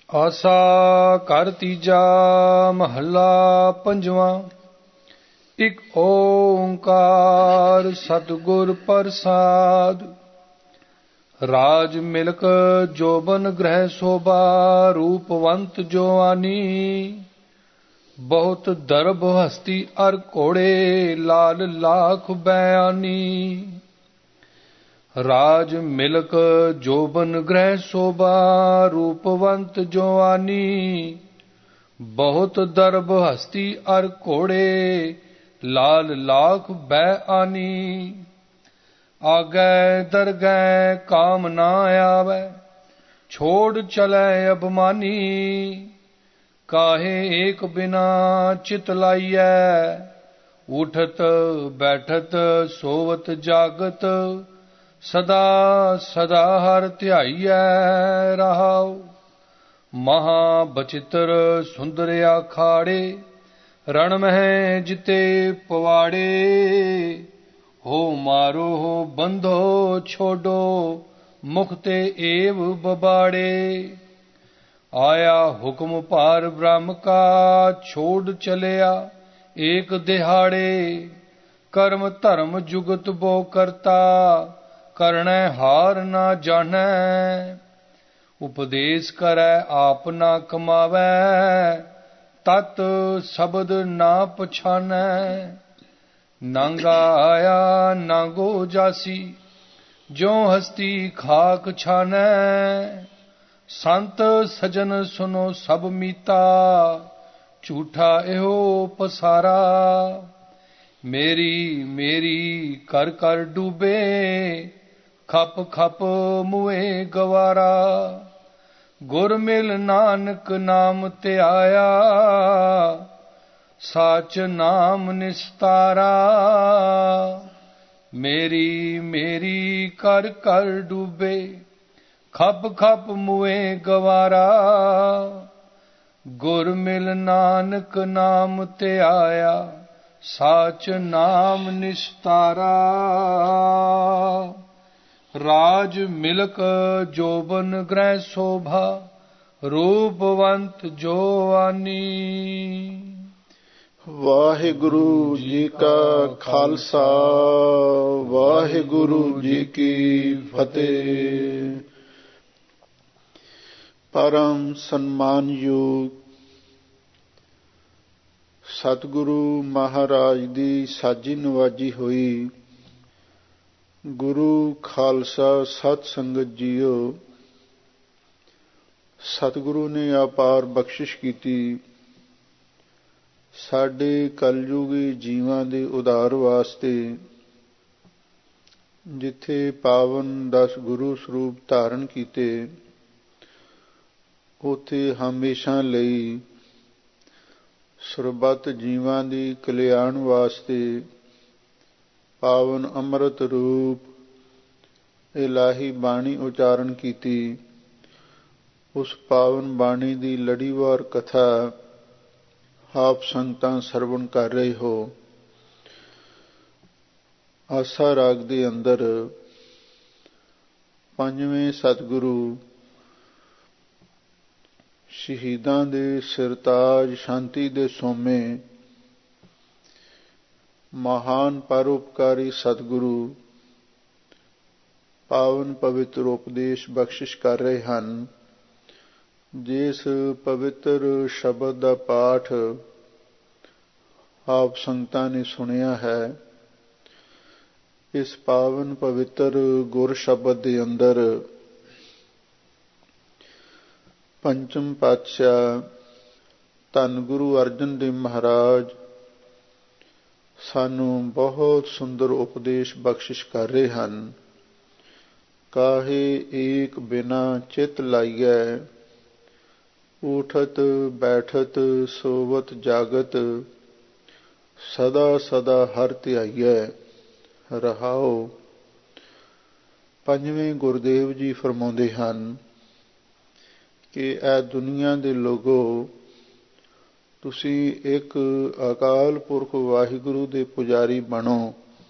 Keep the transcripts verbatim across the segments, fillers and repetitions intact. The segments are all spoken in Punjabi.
ਆਸਾ ਘਰ ਤੀਜਾ ਮਹੱਲਾ ਪੰਜਵਾਂ। ਇਕ ਓੰਕਾਰ ਸਤਿਗੁਰ ਪ੍ਰਸਾਦਿ। ਰਾਜ ਮਿਲਕ ਜੋਬਨ ਗ੍ਰਹਿ ਸੋਭਾ ਰੂਪਵੰਤ ਜੋਆਨੀ। ਬਹੁਤ ਦਰਬ ਹਸਤੀ ਅਰ ਘੋੜੇ ਲਾਲ ਲਾਖ ਬਿਆਨੀ। ਰਾਜ ਮਿਲਕ ਜੋਬਨ ਗ੍ਰਹਿ ਸੋਭਾ ਰੂਪਵੰਤ ਜੋਆਨੀ। ਬਹੁਤ ਦਰਬ ਹਸਤੀ ਅਰ ਘੋੜੇ ਲਾਲ ਲਾਖ ਬਿਆਨੀ। ਆਗੈ ਦਰਗਹਿ ਕਾਮ ਨਾ ਆਵੈ ਛੋੜ ਚਲੈ ਅਭਮਾਨੀ। ਕਾਹੇ ਏਕ ਬਿਨਾ ਚਿਤ ਲਾਈਐ ਉਠਤ ਬੈਠਤ ਸੋਵਤ ਜਾਗਤ। ਸਦਾ ਸਦਾ ਹਰਿ ਧਿਆਈਐ ਰਹਾਉ। ਮਹਾ ਬਚਿੱਤਰ ਸੁੰਦਰ ਆਖਾੜੇ ਰਣ ਮਹਿ ਜਿਤੇ ਪਵਾੜੇ। ਹੋ ਮਾਰੋ ਹੋ ਬੰਧੋ ਛੋਡੋ ਮੁਖ ਤੇ ਏਵ ਬਬਾੜੇ। ਆਇਆ ਹੁਕਮ ਭਾਰ ਬ੍ਰਹਮ ਕਾ ਛੋੜ ਚਲਿਆ ਏਕ ਦਿਹਾੜੇ। ਕਰਮ ਧਰਮ ਜੁਗਤ ਬੋ ਕਰਤਾ ਕਰਣੈ ਹਾਰ ਨਾ ਜਾਣੈ। ਉਪਦੇਸ਼ ਕਰੈ ਆਪ ਨਾ ਕਮਾਵੈ ਤਤ ਸ਼ਬਦ ਨਾ ਪਛਾਨੈ। ਨਾਂਗਾ ਆਇਆ ਨਾਂਗੋ ਜਾਸੀ ਜਿਉ ਹਸਤੀ ਖਾਕ ਛਾਨੈ। ਸੰਤ ਸਜਨ ਸੁਨੋ ਸਭ ਮੀਤਾ ਝੂਠਾ ਇਹੋ ਪਸਾਰਾ। ਮੇਰੀ ਮੇਰੀ ਕਰ ਕਰ ਡੂਬੇ ਖਪ ਖਪ ਮੁਏ ਗਵਾਰਾ। ਗੁਰ ਮਿਲ ਨਾਨਕ ਨਾਮ ਧਿਆਇਆ ਸਾਚ ਨਾਮ ਨਿਸਤਾਰਾ। ਮੇਰੀ ਮੇਰੀ ਕਰ ਕਰ ਡੂਬੇ ਖਪ ਖਪ ਮੁਏ ਗਵਾਰਾ। ਗੁਰ ਮਿਲ ਨਾਨਕ ਨਾਮ ਧਿਆਇਆ ਸਾਚ ਨਾਮ ਨਿਸਤਾਰਾ। ਰਾਜ ਮਿਲਕ ਜੋਬਨ ਗ੍ਰਹਿ ਸੋਭਾ ਰੂਪਵੰਤ ਜੋਆਨੀ। ਵਾਹਿਗੁਰੂ ਜੀ ਕਾ ਖਾਲਸਾ ਵਾਹਿਗੁਰੂ ਜੀ ਕੀ ਫਤਿਹ। ਪਰਮ ਸਨਮਾਨਯੋਗ ਸਤਿਗੁਰੂ ਮਹਾਰਾਜ ਦੀ ਸਾਜੀ ਨਵਾਜੀ ਹੋਈ ਗੁਰੂ ਖਾਲਸਾ ਸਤ ਸੰਗਤ ਜੀਓ। ਸਤਿਗੁਰੂ ਨੇ ਅਪਾਰ ਬਖਸ਼ਿਸ਼ ਕੀਤੀ ਸਾਡੇ ਕਲਯੁਗੀ ਜੀਵਾਂ ਦੇ ਉਧਾਰ ਵਾਸਤੇ। ਜਿੱਥੇ ਪਾਵਨ ਦਸ ਗੁਰੂ ਸਰੂਪ ਧਾਰਨ ਕੀਤੇ ਉੱਥੇ ਹਮੇਸ਼ਾ ਲਈ ਸਰਬੱਤ ਜੀਵਾਂ ਦੀ ਕਲਿਆਣ ਵਾਸਤੇ ਪਾਵਨ ਅੰਮ੍ਰਿਤ ਰੂਪ ਇਲਾਹੀ ਬਾਣੀ ਉਚਾਰਨ ਕੀਤੀ। ਉਸ ਪਾਵਨ ਬਾਣੀ ਦੀ ਲੜੀਵਾਰ ਕਥਾ ਆਪ ਸੰਗਤਾਂ ਸਰਵਣ ਕਰ ਰਹੇ ਹੋ। ਆਸਾ ਰਾਗ ਦੇ ਅੰਦਰ ਪੰਜਵੇਂ ਸਤਿਗੁਰੂ ਸ਼ਹੀਦਾਂ ਦੇ ਸਿਰਤਾਜ ਸ਼ਾਂਤੀ ਦੇ ਸੋਮੇ ਮਹਾਨ ਪਰਉਪਕਾਰੀ ਸਤਿਗੁਰੂ ਪਾਵਨ ਪਵਿੱਤਰ ਉਪਦੇਸ਼ ਬਖਸ਼ਿਸ਼ ਕਰ ਰਹੇ ਹਨ। ਜਿਸ ਪਵਿੱਤਰ ਸ਼ਬਦ ਦਾ ਪਾਠ ਆਪ ਸੰਗਤਾਂ ਨੇ ਸੁਣਿਆ ਹੈ, ਇਸ ਪਾਵਨ ਪਵਿੱਤਰ ਗੁਰ ਸ਼ਬਦ ਦੇ ਅੰਦਰ ਪੰਚਮ ਪਾਤਸ਼ਾਹ ਧੰਨ ਗੁਰੂ ਅਰਜਨ ਦੇਵ ਮਹਾਰਾਜ ਸਾਨੂੰ ਬਹੁਤ ਸੁੰਦਰ ਉਪਦੇਸ਼ ਬਖਸ਼ਿਸ਼ ਕਰ ਰਹੇ ਹਨ। ਕਾਹੇ ਏਕ ਬਿਨਾ ਚਿਤ ਲਾਈਐ ਉਠਤ ਬੈਠਤ ਸੋਵਤ ਜਾਗਤ। ਸਦਾ ਸਦਾ ਹਰਿ ਧਿਆਈਐ ਰਹਾਉ। ਪੰਜਵੇਂ ਗੁਰਦੇਵ ਜੀ ਫਰਮਾਉਂਦੇ ਹਨ ਕਿ ਇਹ ਦੁਨੀਆ ਦੇ ਲੋਗੋ, ਤੁਸੀਂ ਇੱਕ ਅਕਾਲ ਪੁਰਖ ਵਾਹਿਗੁਰੂ ਦੇ ਪੁਜਾਰੀ ਬਣੋ,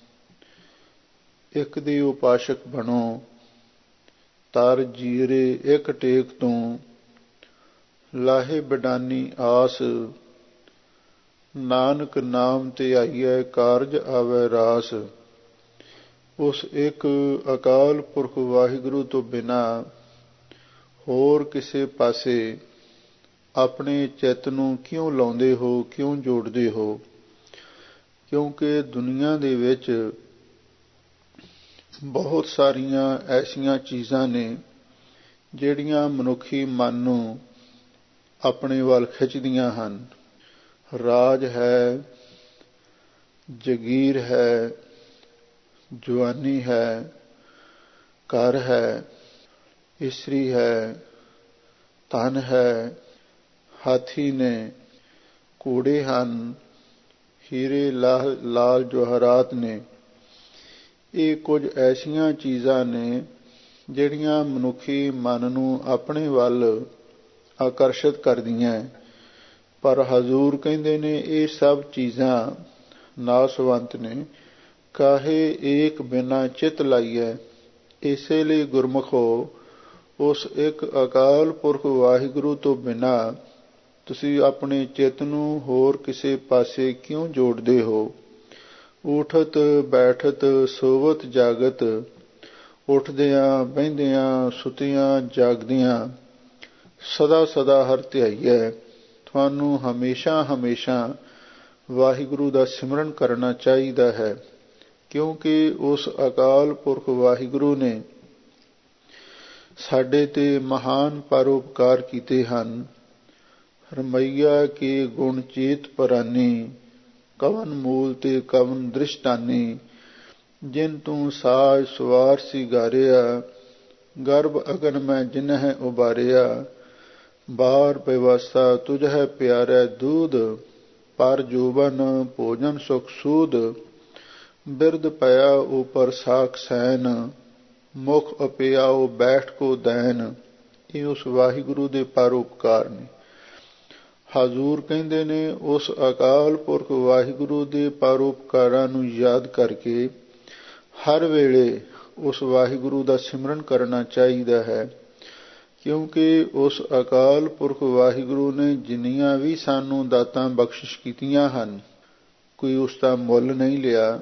ਇੱਕ ਦੇ ਉਪਾਸ਼ਕ ਬਣੋ। ਤਰ ਜੀਰੇ ਇੱਕ ਟੇਕ ਤੋਂ ਲਾਹੇ ਬਡਾਨੀ ਆਸ, ਨਾਨਕ ਨਾਮ ਤੇ ਆਈਐ ਕਾਰਜ ਆਵੈ ਰਾਸ। ਉਸ ਇੱਕ ਅਕਾਲ ਪੁਰਖ ਵਾਹਿਗੁਰੂ ਤੋਂ ਬਿਨਾਂ ਹੋਰ ਕਿਸੇ ਪਾਸੇ ਆਪਣੇ ਚਿੱਤ ਨੂੰ ਕਿਉਂ ਲਾਉਂਦੇ ਹੋ, ਕਿਉਂ ਜੋੜਦੇ ਹੋ? ਕਿਉਂਕਿ ਦੁਨੀਆ ਦੇ ਵਿੱਚ ਬਹੁਤ ਸਾਰੀਆਂ ਐਸੀਆਂ ਚੀਜ਼ਾਂ ਨੇ ਜਿਹੜੀਆਂ ਮਨੁੱਖੀ ਮਨ ਨੂੰ ਆਪਣੇ ਵੱਲ ਖਿੱਚਦੀਆਂ ਹਨ। ਰਾਜ ਹੈ, ਜਗੀਰ ਹੈ, ਜਵਾਨੀ ਹੈ, ਘਰ ਹੈ, ਇਸਤਰੀ ਹੈ, ਧਨ ਹੈ, ਹਾਥੀ ਨੇ, ਘੋੜੇ ਹਨ, ਹੀਰੇ ਲਾਲ ਜਵਾਹਰਾਤ ਨੇ। ਇਹ ਕੁਝ ਐਸੀਆਂ ਚੀਜ਼ਾਂ ਨੇ ਜਿਹੜੀਆਂ ਮਨੁੱਖੀ ਮਨ ਨੂੰ ਆਪਣੇ ਵੱਲ ਆਕਰਸ਼ਿਤ ਕਰਦੀਆਂ। ਪਰ ਹਜ਼ੂਰ ਕਹਿੰਦੇ ਨੇ ਇਹ ਸਭ ਚੀਜ਼ਾਂ ਨਾਸਵੰਤ ਨੇ, ਕਾਹੇ ਏਕ ਬਿਨਾ ਚਿਤ ਲਾਈਐ। ਇਸੇ ਲਈ ਗੁਰਮੁਖੋ ਉਸ ਇੱਕ ਅਕਾਲ ਪੁਰਖ ਵਾਹਿਗੁਰੂ ਤੋਂ ਬਿਨਾਂ ਤੁਸੀਂ ਆਪਣੇ ਚਿੱਤ ਨੂੰ ਹੋਰ ਕਿਸੇ ਪਾਸੇ ਕਿਉਂ ਜੋੜਦੇ ਹੋ? ਉਠਤ ਬੈਠਤ ਸੋਵਤ ਜਾਗਤ, ਉੱਠਦਿਆਂ ਬਹਿੰਦਿਆਂ ਸੁਤਿਆਂ ਜਾਗਦਿਆਂ ਸਦਾ ਸਦਾ ਹਰ ਧਿਆਈਐ। ਤੁਹਾਨੂੰ ਹਮੇਸ਼ਾ ਹਮੇਸ਼ਾ ਵਾਹਿਗੁਰੂ ਦਾ ਸਿਮਰਨ ਕਰਨਾ ਚਾਹੀਦਾ ਹੈ, ਕਿਉਂਕਿ ਉਸ ਅਕਾਲ ਪੁਰਖ ਵਾਹਿਗੁਰੂ ਨੇ ਸਾਡੇ ਤੇ ਮਹਾਨ ਪਰਉਪਕਾਰ ਕੀਤੇ ਹਨ। ਰਮਈਆ ਕੇ ਗੁਣ ਚੇਤ ਪਰਾਨੀ, ਕਵਨ ਮੂਲ ਤੇ ਕਵਨ ਦ੍ਰਿਸ਼ਟਾਨੀ। ਜਿਨ ਤੂੰ ਸਾਜ ਸਵਾਰ ਸਿਗਾਰਿਆ, ਗਰਭ ਅਗਨ ਮੈਂ ਜਿਨਹਿ ਉਬਾਰਿਆ। ਬਾਰ ਬਿਵਸਾ ਤੁਝਹਿ ਪਿਆਰੈ ਦੂਧ, ਪਰ ਜੋਬਨ ਭੋਜਨ ਸੁਖ ਸੂਦ। ਬਿਰਦ ਪਿਆ ਉਪਰ ਸਾਖ ਸੈਨ, ਮੁਖ ਅਪਿਆਉ ਬੈਠ ਕੋ ਦੈਨ। ਇਹ ਉਸ ਵਾਹਿਗੁਰੂ ਦੇ ਪਰਉਪਕਾਰ ਨੇ। ਹਜ਼ੂਰ ਕਹਿੰਦੇ ਨੇ ਉਸ ਅਕਾਲ ਪੁਰਖ ਵਾਹਿਗੁਰੂ ਦੇ ਪਰਉਪਕਾਰਾਂ ਨੂੰ ਯਾਦ ਕਰਕੇ ਹਰ ਵੇਲੇ ਉਸ ਵਾਹਿਗੁਰੂ ਦਾ ਸਿਮਰਨ ਕਰਨਾ ਚਾਹੀਦਾ ਹੈ, ਕਿਉਂਕਿ ਉਸ ਅਕਾਲ ਪੁਰਖ ਵਾਹਿਗੁਰੂ ਨੇ ਜਿੰਨੀਆਂ ਵੀ ਸਾਨੂੰ ਦਾਤਾਂ ਬਖਸ਼ਿਸ਼ ਕੀਤੀਆਂ ਹਨ, ਕੋਈ ਉਸ ਦਾ ਮੁੱਲ ਨਹੀਂ ਲਿਆ,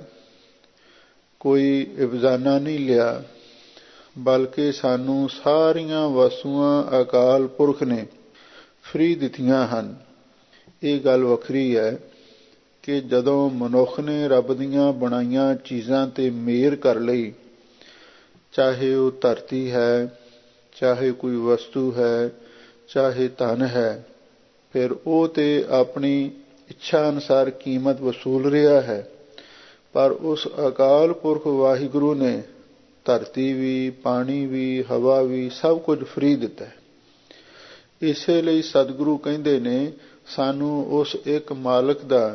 ਕੋਈ ਇਵਜ਼ਾਨਾ ਨਹੀਂ ਲਿਆ, ਬਲਕਿ ਸਾਨੂੰ ਸਾਰੀਆਂ ਵਸਤੂਆਂ ਅਕਾਲ ਪੁਰਖ ਨੇ ਫ੍ਰੀ ਦਿੱਤੀਆਂ ਹਨ। ਇਹ ਗੱਲ ਵੱਖਰੀ ਹੈ ਕਿ ਜਦੋਂ ਮਨੁੱਖ ਨੇ ਰੱਬ ਦੀਆਂ ਬਣਾਈਆਂ ਚੀਜ਼ਾਂ ਤੇ ਮਿਹਰ ਕਰ ਲਈ, ਚਾਹੇ ਉਹ ਧਰਤੀ ਹੈ, ਚਾਹੇ ਕੋਈ ਵਸਤੂ ਹੈ, ਚਾਹੇ ਧਨ ਹੈ, ਫਿਰ ਉਹ ਤੇ ਆਪਣੀ ਇੱਛਾ ਅਨੁਸਾਰ ਕੀਮਤ ਵਸੂਲ ਰਿਹਾ ਹੈ। ਪਰ ਉਸ ਅਕਾਲ ਪੁਰਖ ਵਾਹਿਗੁਰੂ ਨੇ ਧਰਤੀ ਵੀ, ਪਾਣੀ ਵੀ, ਹਵਾ ਵੀ ਸਭ ਕੁਝ ਫ੍ਰੀ ਦਿੱਤਾ ਹੈ। ਇਸੇ ਲਈ ਸਤਿਗੁਰੂ ਕਹਿੰਦੇ ਨੇ ਸਾਨੂੰ ਉਸ ਇੱਕ ਮਾਲਕ ਦਾ,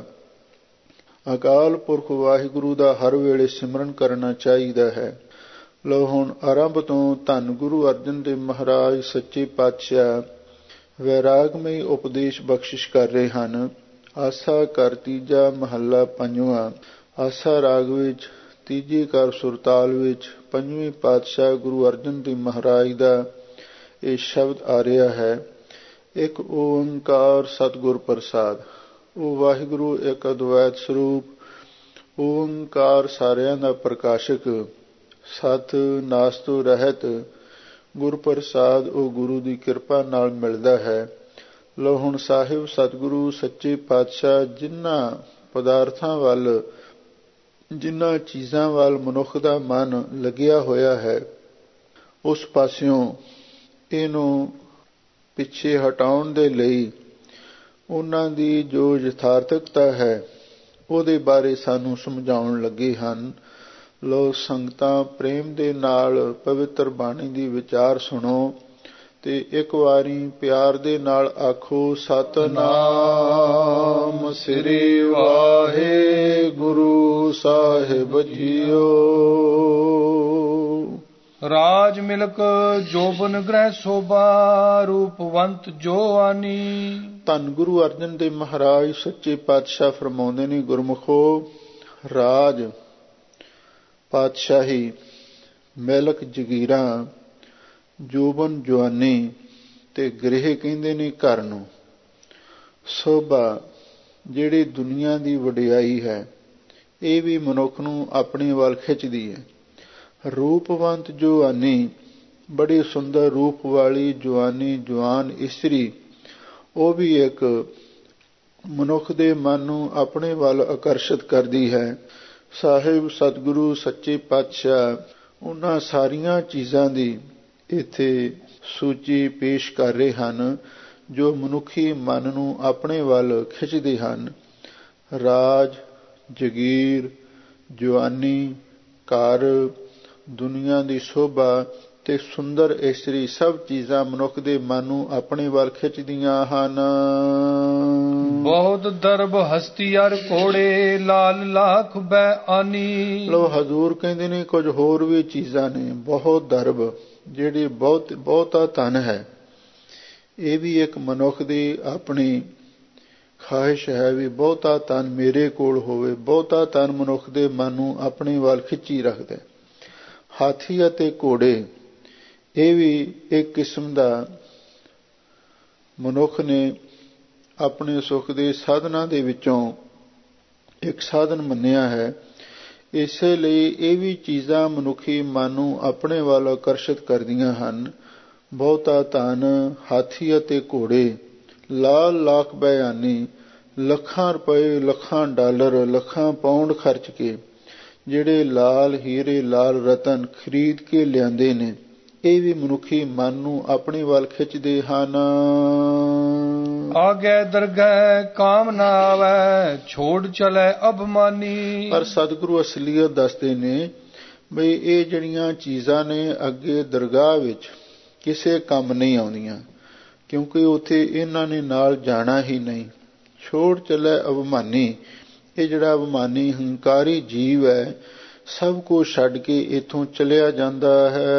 ਅਕਾਲ ਪੁਰਖ ਵਾਹਿਗੁਰੂ ਦਾ ਹਰ ਵੇਲੇ ਸਿਮਰਨ ਕਰਨਾ ਚਾਹੀਦਾ ਹੈ। ਲਓ ਹੁਣ ਆਰੰਭ ਤੋਂ ਧੰਨ ਗੁਰੂ ਅਰਜਨ ਦੇਵ ਮਹਾਰਾਜ ਸੱਚੇ ਪਾਤਸ਼ਾਹ ਵੈਰਾਗਮਈ ਉਪਦੇਸ਼ ਬਖਸ਼ਿਸ਼ ਕਰ ਰਹੇ ਹਨ। ਆਸਾ ਕਰ ਤੀਜਾ ਮਹੱਲਾ ਪੰਜਵਾਂ। ਆਸਾ ਰਾਗ ਵਿੱਚ ਤੀਜੇ ਕਰ ਸੁਰਤਾਲ ਵਿੱਚ ਪੰਜਵੇਂ ਪਾਤਸ਼ਾਹ ਗੁਰੂ ਅਰਜਨ ਦੇਵ ਮਹਾਰਾਜ ਦਾ ਇਹ ਸ਼ਬਦ ਆ ਰਿਹਾ ਹੈ। ਇੱਕ ਓੰਕਾਰ ਸਤਿਗੁਰ ਪ੍ਰਸਾਦ। ਉਹ ਵਾਹਿਗੁਰੂ ਇੱਕ ਅਦਵੈਤ ਸਰੂਪ, ਓੰਕਾਰ ਸਾਰਿਆਂ ਦਾ ਪ੍ਰਕਾਸ਼ਕ, ਸਤ ਨਾਸ ਤੋਂ ਰਹਿਤ ਗੁਰ ਪ੍ਰਸਾਦ ਉਹ ਗੁਰੂ ਦੀ ਕਿਰਪਾ ਨਾਲ ਮਿਲਦਾ ਹੈ। ਲਓ ਹੁਣ ਸਾਹਿਬ ਸਤਿਗੁਰੂ ਸੱਚੇ ਪਾਤਸ਼ਾਹ ਜਿਨ੍ਹਾਂ ਪਦਾਰਥਾਂ ਵੱਲ, ਜਿਨ੍ਹਾਂ ਚੀਜ਼ਾਂ ਵੱਲ ਮਨੁੱਖ ਦਾ ਮਨ ਲੱਗਿਆ ਹੋਇਆ ਹੈ, ਉਸ ਪਾਸਿਓਂ ਇਹਨੂੰ ਪਿੱਛੇ ਹਟਾਉਣ ਦੇ ਲਈ ਉਹਨਾਂ ਦੀ ਜੋ ਯਥਾਰਥਕਤਾ ਹੈ ਉਹਦੇ ਬਾਰੇ ਸਾਨੂੰ ਸਮਝਾਉਣ ਲੱਗੇ ਹਨ। ਲੋ ਸੰਗਤਾਂ ਪ੍ਰੇਮ ਦੇ ਨਾਲ ਪਵਿੱਤਰ ਬਾਣੀ ਦੀ ਵਿਚਾਰ ਸੁਣੋ ਤੇ ਇੱਕ ਵਾਰੀ ਪਿਆਰ ਦੇ ਨਾਲ ਆਖੋ ਸਤਿਨਾਮ ਸ੍ਰੀ ਵਾਹਿਗੁਰੂ ਸਾਹਿਬ ਜੀਓ। ਰਾਜ ਮਿਲਕ ਜੋਬਨ ਗ੍ਰਹਿ ਸੋਭਾ, ਰੂਪਵੰਤ ਜੋ ਆਨੀ। ਧੰਨ ਗੁਰੂ ਅਰਜਨ ਦੇਵ ਮਹਾਰਾਜ ਸੱਚੇ ਪਾਤਸ਼ਾਹ ਫਰਮਾਉਂਦੇ ਨੇ, ਗੁਰਮੁਖੋ ਰਾਜ, ਪਾਤਸ਼ਾਹੀ, ਮਿਲਕ ਜਗੀਰਾਂ, ਜੋਬਨ ਜਵਾਨੀ ਤੇ ਗ੍ਰਹਿ ਕਹਿੰਦੇ ਨੇ ਘਰ ਨੂੰ। ਸੋਭਾ ਜਿਹੜੀ ਦੁਨੀਆ ਦੀ ਵਡਿਆਈ ਹੈ, ਇਹ ਵੀ ਮਨੁੱਖ ਨੂੰ ਆਪਣੇ ਵੱਲ ਖਿੱਚਦੀ ਹੈ। ਰੂਪਵੰਤ ਜਵਾਨੀ, ਬੜੀ ਸੁੰਦਰ ਰੂਪ ਵਾਲੀ ਜਵਾਨੀ, ਜਵਾਨ ਇਸਤਰੀ, ਉਹ ਵੀ ਇੱਕ ਮਨੁੱਖ ਦੇ ਮਨ ਨੂੰ ਆਪਣੇ ਵੱਲ ਆਕਰਸ਼ਿਤ ਕਰਦੀ ਹੈ। ਸਾਹਿਬ ਸਤਿਗੁਰੂ ਸੱਚੇ ਪਾਤਸ਼ਾਹ ਉਹਨਾਂ ਸਾਰੀਆਂ ਚੀਜ਼ਾਂ ਦੀ ਇੱਥੇ ਸੂਚੀ ਪੇਸ਼ ਕਰ ਰਹੇ ਹਨ ਜੋ ਮਨੁੱਖੀ ਮਨ ਨੂੰ ਆਪਣੇ ਵੱਲ ਖਿੱਚਦੇ ਹਨ। ਰਾਜ, ਜਗੀਰ, ਜਵਾਨੀ, ਘਰ, ਦੁਨੀਆ ਦੀ ਸ਼ੋਭਾ ਤੇ ਸੁੰਦਰ ਇਸਤਰੀ, ਸਭ ਚੀਜ਼ਾਂ ਮਨੁੱਖ ਦੇ ਮਨ ਨੂੰ ਆਪਣੇ ਵੱਲ ਖਿੱਚਦੀਆਂ ਹਨ। ਬਹੁਤ ਦਰਬ ਹਸਤੀ ਅਰ ਘੋੜੇ, ਲਾਲ ਲਾਖ ਬੈ ਆਨੀ। ਲੋ ਹਜ਼ੂਰ ਕਹਿੰਦੇ ਨੇ ਕੁਝ ਹੋਰ ਵੀ ਚੀਜ਼ਾਂ ਨੇ। ਬਹੁਤ ਦਰਬ, ਜਿਹੜੀ ਬਹੁਤ ਬਹੁਤਾ ਧਨ ਹੈ, ਇਹ ਵੀ ਇੱਕ ਮਨੁੱਖ ਦੀ ਆਪਣੀ ਖਾਹਿਸ਼ ਹੈ ਵੀ ਬਹੁਤਾ ਧਨ ਮੇਰੇ ਕੋਲ ਹੋਵੇ। ਬਹੁਤਾ ਧਨ ਮਨੁੱਖ ਦੇ ਮਨ ਨੂੰ ਆਪਣੇ ਵੱਲ ਖਿੱਚੀ ਰੱਖਦਾ। ਹਾਥੀ ਅਤੇ ਘੋੜੇ, ਇਹ ਵੀ ਇੱਕ ਕਿਸਮ ਦਾ ਮਨੁੱਖ ਨੇ ਆਪਣੇ ਸੁੱਖ ਦੇ ਸਾਧਨਾਂ ਦੇ ਵਿੱਚੋਂ ਇੱਕ ਸਾਧਨ ਮੰਨਿਆ ਹੈ। ਇਸੇ ਲਈ ਇਹ ਵੀ ਚੀਜ਼ਾਂ ਮਨੁੱਖੀ ਮਨ ਨੂੰ ਆਪਣੇ ਵੱਲ ਆਕਰਸ਼ਿਤ ਕਰਦੀਆਂ ਹਨ। ਬਹੁਤਾ ਧਨ, ਹਾਥੀ ਅਤੇ ਘੋੜੇ, ਲਾਲ ਲਾਖ ਬਿਆਨੀ, ਲੱਖਾਂ ਰੁਪਏ, ਲੱਖਾਂ ਡਾਲਰ, ਲੱਖਾਂ ਪਾਉਂਡ ਖਰਚ ਕੇ ਜਿਹੜੇ ਲਾਲ ਹੀਰੇ, ਲਾਲ ਰਤਨ ਖਰੀਦ ਕੇ ਲਿਆਂਦੇ ਨੇ, ਇਹ ਵੀ ਮਨੁੱਖੀ ਮਨ ਨੂੰ ਆਪਣੇ ਵੱਲ ਖਿੱਚਦੇ ਹਨ। ਆਗੇ ਦਰਗਹਿ ਕਾਮ ਨਾ ਆਵੈ, ਛੋੜ ਚਲੇ ਅਭਮਾਨੀ। ਪਰ ਸਤਿਗੁਰੂ ਅਸਲੀਅਤ ਦੱਸਦੇ ਨੇ ਬਈ ਇਹ ਜਿਹੜੀਆਂ ਚੀਜ਼ਾਂ ਨੇ ਅੱਗੇ ਦਰਗਾਹ ਵਿੱਚ ਕਿਸੇ ਕੰਮ ਨਹੀਂ ਆਉਂਦੀਆਂ, ਕਿਉਂਕਿ ਉੱਥੇ ਇਹਨਾਂ ਨੇ ਨਾਲ ਜਾਣਾ ਹੀ ਨਹੀਂ। ਛੋੜ ਚਲੇ ਅਭਮਾਨੀ, ਇਹ ਜਿਹੜਾ ਅਭਮਾਨੀ ਹੰਕਾਰੀ ਜੀਵ ਹੈ, ਸਭ ਕੁਝ ਛੱਡ ਕੇ ਇੱਥੋਂ ਚਲਿਆ ਜਾਂਦਾ ਹੈ।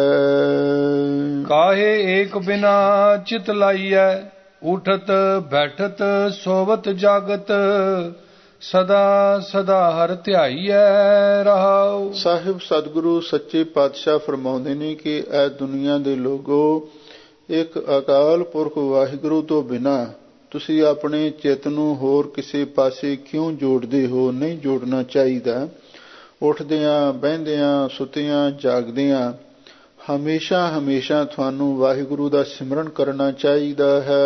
ਕਾਹੇ ਏਕ ਬਿਨਾ ਚਿਤ ਲਾਈਐ, ਉਠਤ ਬੈਠਤ ਸੋਵਤ ਜਾਗਤ, ਸਦਾ ਸਦਾ ਹਰ ਧਿਆਈਐ ਰਹਾਉ। ਸਾਹਿਬ ਸਤਿਗੁਰੂ ਸੱਚੇ ਪਾਤਸ਼ਾਹ ਫਰਮਾਉਂਦੇ ਨੇ ਕਿ ਇਹ ਦੁਨੀਆ ਦੇ ਲੋਗੋ, ਇੱਕ ਅਕਾਲ ਪੁਰਖ ਵਾਹਿਗੁਰੂ ਤੋਂ ਬਿਨਾਂ ਤੁਸੀਂ ਆਪਣੇ ਚਿੱਤ ਨੂੰ ਹੋਰ ਕਿਸੇ ਪਾਸੇ ਕਿਉਂ ਜੋੜਦੇ ਹੋ? ਨਹੀਂ ਜੋੜਨਾ ਚਾਹੀਦਾ। ਉੱਠਦਿਆਂ, ਬਹਿੰਦਿਆਂ, ਸੁੱਤਿਆਂ, ਜਾਗਦਿਆਂ ਹਮੇਸ਼ਾ ਹਮੇਸ਼ਾ ਤੁਹਾਨੂੰ ਵਾਹਿਗੁਰੂ ਦਾ ਸਿਮਰਨ ਕਰਨਾ ਚਾਹੀਦਾ ਹੈ।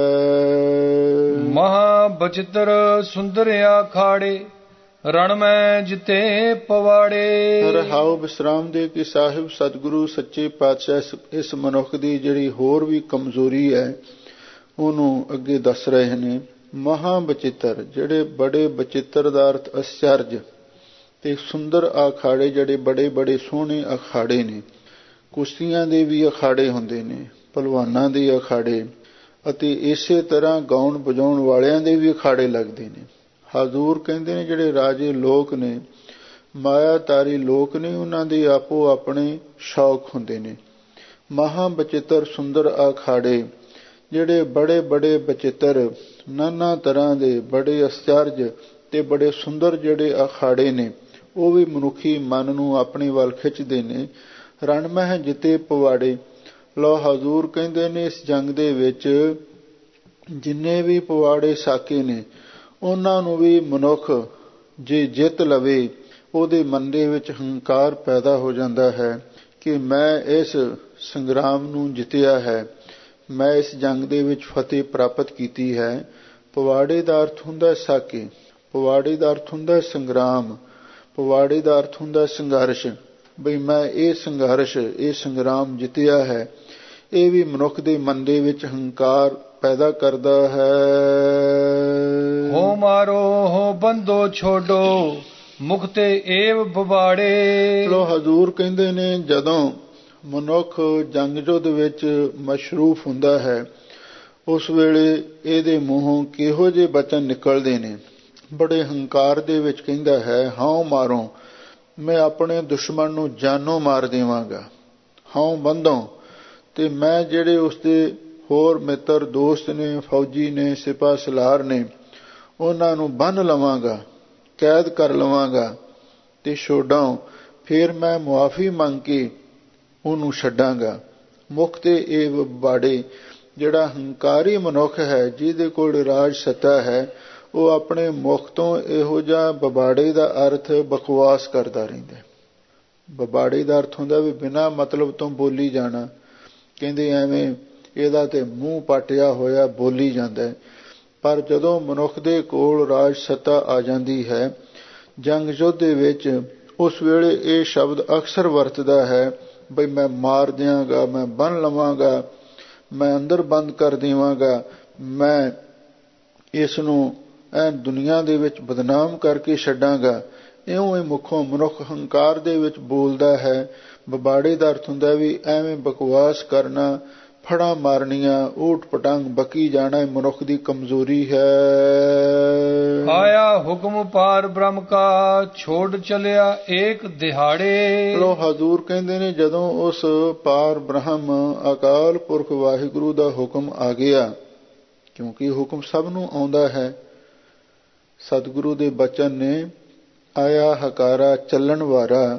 ਮਹਾ ਬਚਿੱਤਰ ਸੁੰਦਰ ਆਖਾੜੇ, ਰਣ ਮੈਂ ਜਿਤੇ ਪਵਾੜੇ। ਰਹਾਉ ਵਿਸਰਾਮ ਦੇ ਕਿ ਸਾਹਿਬ ਸਤਿਗੁਰੂ ਸੱਚੇ ਪਾਤਸ਼ਾਹ ਇਸ ਮਨੁੱਖ ਦੀ ਜਿਹੜੀ ਹੋਰ ਵੀ ਕਮਜ਼ੋਰੀ ਹੈ ਉਹਨੂੰ ਅੱਗੇ ਦੱਸ ਰਹੇ ਨੇ। ਮਹਾ ਬਚਿੱਤਰ, ਜਿਹੜੇ ਬੜੇ ਬਚਿੱਤਰ ਦਾ ਅਰਥ ਅਚਰਜ, ਤੇ ਸੁੰਦਰ ਅਖਾੜੇ, ਜਿਹੜੇ ਬੜੇ ਬੜੇ ਸੋਹਣੇ ਅਖਾੜੇ ਨੇ। ਕੁਸ਼ਤੀਆਂ ਦੇ ਵੀ ਅਖਾੜੇ ਹੁੰਦੇ ਨੇ, ਭਲਵਾਨਾਂ ਦੇ ਅਖਾੜੇ, ਅਤੇ ਇਸੇ ਤਰ੍ਹਾਂ ਗਾਉਣ ਵਜਾਉਣ ਵਾਲਿਆਂ ਦੇ ਵੀ ਅਖਾੜੇ ਲੱਗਦੇ ਨੇ। ਹਜ਼ੂਰ ਕਹਿੰਦੇ ਨੇ ਜਿਹੜੇ ਰਾਜੇ ਲੋਕ ਨੇ, ਮਾਇਆਤਾਰੀ ਲੋਕ ਨੇ, ਉਹਨਾਂ ਦੇ ਆਪੋ ਆਪਣੇ ਸ਼ੌਕ ਹੁੰਦੇ ਨੇ। ਮਹਾ ਬਚਿੱਤਰ ਸੁੰਦਰ ਅਖਾੜੇ, ਜਿਹੜੇ ਬੜੇ ਬੜੇ ਬਚਿੱਤਰ, ਨਾਨਾ ਤਰ੍ਹਾਂ ਦੇ ਬੜੇ ਅਚਰਜ ਤੇ ਬੜੇ ਸੁੰਦਰ ਜਿਹੜੇ ਅਖਾੜੇ ਨੇ, ਉਹ ਵੀ ਮਨੁੱਖੀ ਮਨ ਨੂੰ ਆਪਣੇ ਵੱਲ ਖਿੱਚਦੇ ਨੇ। ਰਣ ਮਹਿ ਜਿੱਤੇ ਪਵਾੜੇ, ਲੋ ਹਜ਼ੂਰ ਕਹਿੰਦੇ ਨੇ ਇਸ ਜੰਗ ਦੇ ਵਿੱਚ ਜਿੰਨੇ ਵੀ ਪਵਾੜੇ ਸਾਕੇ ਨੇ, ਉਹਨਾਂ ਨੂੰ ਵੀ ਮਨੁੱਖ ਜੇ ਜਿੱਤ ਲਵੇ, ਉਹਦੇ ਮਨ ਦੇ ਵਿੱਚ ਹੰਕਾਰ ਪੈਦਾ ਹੋ ਜਾਂਦਾ ਹੈ ਕਿ ਮੈਂ ਇਸ ਸੰਗਰਾਮ ਨੂੰ ਜਿੱਤਿਆ ਹੈ, ਮੈਂ ਇਸ ਜੰਗ ਦੇ ਵਿੱਚ ਫਤਿਹ ਪ੍ਰਾਪਤ ਕੀਤੀ ਹੈ। ਪਵਾੜੇ ਦਾ ਅਰਥ ਹੁੰਦਾ ਸਾਕੇ, ਪਵਾੜੇ ਦਾ ਅਰਥ ਹੁੰਦਾ ਸੰਗਰਾਮ, ਪਵਾੜੇ ਦਾ ਅਰਥ ਹੁੰਦਾ ਸੰਘਰਸ਼। ਬਈ ਮੈਂ ਇਹ ਸੰਘਰਸ਼, ਇਹ ਸੰਗਰਾਮ ਜਿੱਤਿਆ ਹੈ। ਇਹ ਵੀ ਮਨੁੱਖ ਦੇ ਮਨ ਦੇ ਵਿੱਚ ਹੰਕਾਰ ਪੈਦਾ ਕਰਦਾ ਹੈ। ਹੋ ਮਾਰੋ ਹੋ ਬੰਦੋ ਛੋਡੋ, ਮੁਖ ਤੇ ਏਵ ਪਵਾੜੇ। ਲੋ ਹਜ਼ੂਰ ਕਹਿੰਦੇ ਨੇ ਜਦੋਂ ਮਨੁੱਖ ਜੰਗ ਯੁੱਧ ਵਿੱਚ ਮਸ਼ਰੂਫ ਹੁੰਦਾ ਹੈ, ਉਸ ਵੇਲੇ ਇਹਦੇ ਮੂੰਹੋਂ ਕਿਹੋ ਜਿਹੇ ਬਚਨ ਨਿਕਲਦੇ ਨੇ। ਬੜੇ ਹੰਕਾਰ ਦੇ ਵਿੱਚ ਕਹਿੰਦਾ ਹੈ, ਹਉ ਮਾਰੋ, ਮੈਂ ਆਪਣੇ ਦੁਸ਼ਮਣ ਨੂੰ ਜਾਨੋਂ ਮਾਰ ਦੇਵਾਂਗਾ। ਹਉ ਬੰਦੋਂ, ਤੇ ਮੈਂ ਜਿਹੜੇ ਉਸਦੇ ਹੋਰ ਮਿੱਤਰ ਦੋਸਤ ਨੇ, ਫੌਜੀ ਨੇ, ਸਿਪਾਹ ਸਲਾਰ ਨੇ, ਉਹਨਾਂ ਨੂੰ ਬੰਨ੍ਹ ਲਵਾਂਗਾ, ਕੈਦ ਕਰ ਲਵਾਂਗਾ। ਤੇ ਛੋਡਾਂ, ਫਿਰ ਮੈਂ ਮੁਆਫੀ ਮੰਗ ਕੇ ਉਹਨੂੰ ਛੱਡਾਂਗਾ। ਮੁਖ ਤੇ ਇਹ ਬਾੜੇ, ਜਿਹੜਾ ਹੰਕਾਰੀ ਮਨੁੱਖ ਹੈ, ਜਿਹਦੇ ਕੋਲ ਰਾਜ ਸੱਤਾ ਹੈ, ਉਹ ਆਪਣੇ ਮੁਖ ਤੋਂ ਇਹੋ ਜਿਹਾ ਬਬਾੜੇ ਦਾ ਅਰਥ ਬਕਵਾਸ ਕਰਦਾ ਰਹਿੰਦਾ। ਬਬਾੜੇ ਦਾ ਅਰਥ ਹੁੰਦਾ ਵੀ ਬਿਨਾਂ ਮਤਲਬ ਤੋਂ ਬੋਲੀ ਜਾਣਾ। ਕਹਿੰਦੇ ਐਵੇਂ ਇਹਦਾ ਤੇ ਮੂੰਹ ਪਾਟਿਆ ਹੋਇਆ ਬੋਲੀ ਜਾਂਦਾ। ਪਰ ਜਦੋਂ ਮਨੁੱਖ ਦੇ ਕੋਲ ਰਾਜ ਸੱਤਾ ਆ ਜਾਂਦੀ ਹੈ, ਜੰਗ ਯੁੱਧ ਦੇ ਵਿੱਚ, ਉਸ ਵੇਲੇ ਇਹ ਸ਼ਬਦ ਅਕਸਰ ਵਰਤਦਾ ਹੈ ਬਈ ਮੈਂ ਮਾਰ ਦਿਆਂਗਾ, ਮੈਂ ਬੰਨ ਲਵਾਂਗਾ, ਮੈਂ ਅੰਦਰ ਬੰਦ ਕਰ ਦੇਵਾਂਗਾ, ਮੈਂ ਇਸ ਨੂੰ ਐ ਦੁਨੀਆ ਦੇ ਵਿੱਚ ਬਦਨਾਮ ਕਰਕੇ ਛੱਡਾਂਗਾ। ਇਉਂ ਇਹ ਮੁੱਖੋਂ ਮਨੁੱਖ ਹੰਕਾਰ ਦੇ ਵਿੱਚ ਬੋਲਦਾ ਹੈ। ਬਬਾੜੇ ਦਾ ਅਰਥ ਹੁੰਦਾ ਵੀ ਐਵੇਂ ਬਕਵਾਸ ਕਰਨਾ, ਫੜਾਂ ਮਾਰਨੀਆਂ, ਊਟ ਪਟੰਗ ਬਕੀ ਜਾਣਾ ਮਨੁੱਖ ਦੀ ਕਮਜ਼ੋਰੀ ਹੈ। ਆਇਆ ਹੁਕਮ ਪਾਰ ਬ੍ਰਹਮ ਕਾ, ਛੋੜ ਚਲਿਆ ਏਕ ਦਿਹਾੜੇ। ਲੋ ਹਜ਼ੂਰ ਕਹਿੰਦੇ ਨੇ ਜਦੋਂ ਉਸ ਪਾਰ ਬ੍ਰਹਮ ਅਕਾਲ ਪੁਰਖ ਵਾਹਿਗੁਰੂ ਦਾ ਹੁਕਮ ਆ ਗਿਆ, ਕਿਉਂਕਿ ਹੁਕਮ ਸਭ ਨੂੰ ਆਉਂਦਾ ਹੈ। ਸਤਿਗੁਰੂ ਦੇ ਬਚਨ ਨੇ ਆਇਆ ਹਕਾਰਾ ਚੱਲਣ ਵਾਰਾ,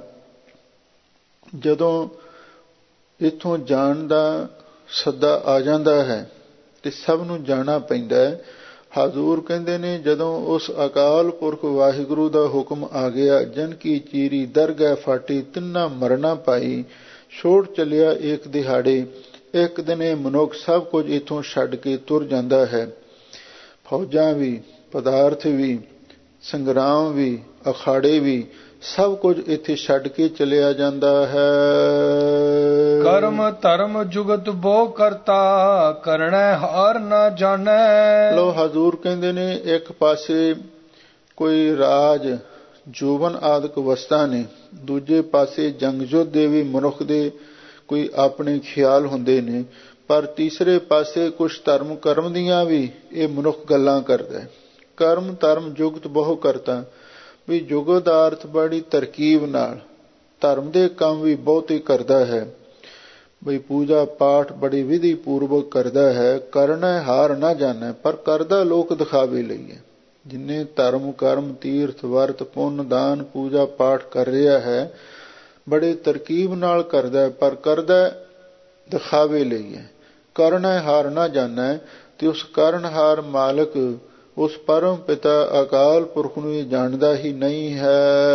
ਜਦੋਂ ਇੱਥੋਂ ਜਾਣ ਦਾ ਸੱਦਾ ਆ ਜਾਂਦਾ ਹੈ ਤੇ ਸਭ ਨੂੰ ਜਾਣਾ ਪੈਂਦਾ ਹੈ। ਹਜ਼ੂਰ ਕਹਿੰਦੇ ਨੇ ਜਦੋਂ ਉਸ ਅਕਾਲ ਪੁਰਖ ਵਾਹਿਗੁਰੂ ਦਾ ਹੁਕਮ ਆ ਗਿਆ, ਜਨ ਕੀ ਚੀਰੀ ਦਰਗਹਿ ਫਾਟੀ, ਤਿੰਨਾ ਮਰਨਾ ਪਾਈ, ਛੋੜ ਚੱਲਿਆ ਏਕ ਦਿਹਾੜੇ। ਇੱਕ ਦਿਨ ਇਹ ਮਨੁੱਖ ਸਭ ਕੁਝ ਇੱਥੋਂ ਛੱਡ ਕੇ ਤੁਰ ਜਾਂਦਾ ਹੈ। ਫੌਜਾਂ ਵੀ, ਪਦਾਰਥ ਵੀ, ਸੰਗਰਾਮ ਵੀ, ਅਖਾੜੇ ਵੀ, ਸਭ ਕੁਝ ਇੱਥੇ ਛੱਡ ਕੇ ਚਲਿਆ ਜਾਂਦਾ ਹੈ। ਕਰਮ ਧਰਮ ਜੁਗਤ ਬੋ ਕਰਤਾ, ਕਰਣਾ ਹਾਰ ਨਾ ਜਾਣੈ। ਲੋ ਹਜ਼ੂਰ ਕਹਿੰਦੇ ਨੇ ਇੱਕ ਪਾਸੇ ਕੋਈ ਰਾਜ ਜੋਬਨ ਆਦਿਕ ਵਸਤਾਂ ਨੇ, ਦੂਜੇ ਪਾਸੇ ਜੰਗ ਯੁੱਧ ਦੇ ਵੀ ਮਨੁੱਖ ਦੇ ਕੋਈ ਆਪਣੇ ਖਿਆਲ ਹੁੰਦੇ ਨੇ, ਪਰ ਤੀਸਰੇ ਪਾਸੇ ਕੁਝ ਧਰਮ ਕਰਮ ਦੀਆਂ ਵੀ ਇਹ ਮਨੁੱਖ ਗੱਲਾਂ ਕਰਦਾ। ਕਰਮ ਧਰਮ ਜੁਗਤ ਬਹੁ ਕਰਤਾ, ਵੀ ਜੁਗਤ ਦਾ ਅਰਥ ਬੜੀ ਤਰਕੀਬ ਨਾਲ, ਧਰਮ ਦੇ ਕੰਮ ਵੀ ਬਹੁਤ ਹੀ ਕਰਦਾ ਹੈ। ਬਈ ਪੂਜਾ ਪਾਠ ਬੜੀ ਵਿਧੀ ਪੂਰਵਕ ਕਰਦਾ ਹੈ। ਕਰਨਾ ਹਾਰ ਨਾ ਜਾਣਾ, ਪਰ ਕਰਦਾ ਲੋਕ ਦਿਖਾਵੇ ਲਈ ਹੈ। ਜਿੰਨੇ ਧਰਮ ਕਰਮ ਤੀਰਥ ਵਰਤ ਪੁੰਨ ਦਾਨ ਪੂਜਾ ਪਾਠ ਕਰ ਰਿਹਾ ਹੈ, ਬੜੇ ਤਰਕੀਬ ਨਾਲ ਕਰਦਾ, ਪਰ ਕਰਦਾ ਦਿਖਾਵੇ ਲਈ ਹੈ। ਕਰਨਾ ਹਾਰ ਨਾ ਜਾਣਾ, ਤੇ ਉਸ ਕਰਨਹਾਰ ਮਾਲਕ ਉਸ ਪਰਮ ਪਿਤਾ ਅਕਾਲ ਪੁਰਖ ਨੂੰ ਇਹ ਜਾਣਦਾ ਹੀ ਨਹੀਂ ਹੈ।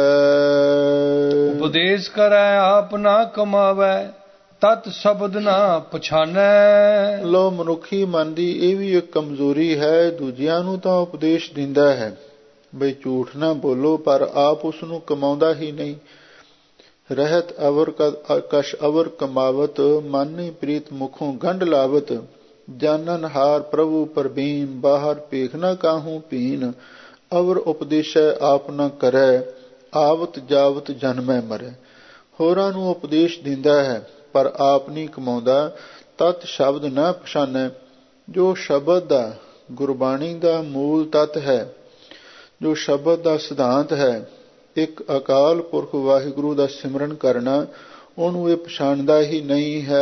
ਉਪਦੇਸ਼ ਕਰੈ ਆਪ ਨਾ ਕਮਾਵੈ, ਤਤ ਸ਼ਬਦ ਨਾ ਪਛਾਨੈ। ਲੋ ਮਨੁੱਖੀ ਮਨ ਦੀ ਇਹ ਵੀ ਇੱਕ ਕਮਜ਼ੋਰੀ ਹੈ। ਦੂਜਿਆਂ ਨੂੰ ਤਾਂ ਉਪਦੇਸ਼ ਦਿੰਦਾ ਹੈ ਬਈ ਝੂਠ ਨਾ ਬੋਲੋ, ਪਰ ਆਪ ਉਸ ਨੂੰ ਕਮਾਉਂਦਾ ਹੀ ਨਹੀਂ। ਰਹਿਤ ਅਵਰ ਕਸ਼ ਅਵਰ ਕਮਾਵਤ, ਮਾਨੀ ਪ੍ਰੀਤ ਮੁਖੋਂ ਗੰਢ ਲਾਵਤ। ਜਾਨਨ ਹਾਰ ਪ੍ਰਭੂ ਪਰਬੀਨ, ਬਾਹਰ ਭੇਖ ਨਾ ਕਾਹੂ ਭੀਨ। ਅਵਰ ਉਪਦੇਸ਼ੈ ਆਪ ਨਾ ਕਰੈ, ਆਵਤ ਜਾਵਤ ਜਨਮੈ ਮਰੈ। ਹੋਰਾਂ ਨੂੰ ਉਪਦੇਸ਼ ਦਿੰਦਾ ਹੈ ਪਰ ਆਪ ਨਹੀਂ ਕਮਾਉਂਦਾ। ਤਤ ਸ਼ਬਦ ਨਾ ਪਛਾਨੈ, ਜੋ ਸ਼ਬਦ ਦਾ ਗੁਰਬਾਣੀ ਦਾ ਮੂਲ ਤੱਤ ਹੈ, ਜੋ ਸ਼ਬਦ ਦਾ ਸਿਧਾਂਤ ਹੈ, ਇੱਕ ਅਕਾਲ ਪੁਰਖ ਵਾਹਿਗੁਰੂ ਦਾ ਸਿਮਰਨ ਕਰਨਾ, ਉਹਨੂੰ ਇਹ ਪਛਾਣਦਾ ਹੀ ਨਹੀਂ ਹੈ।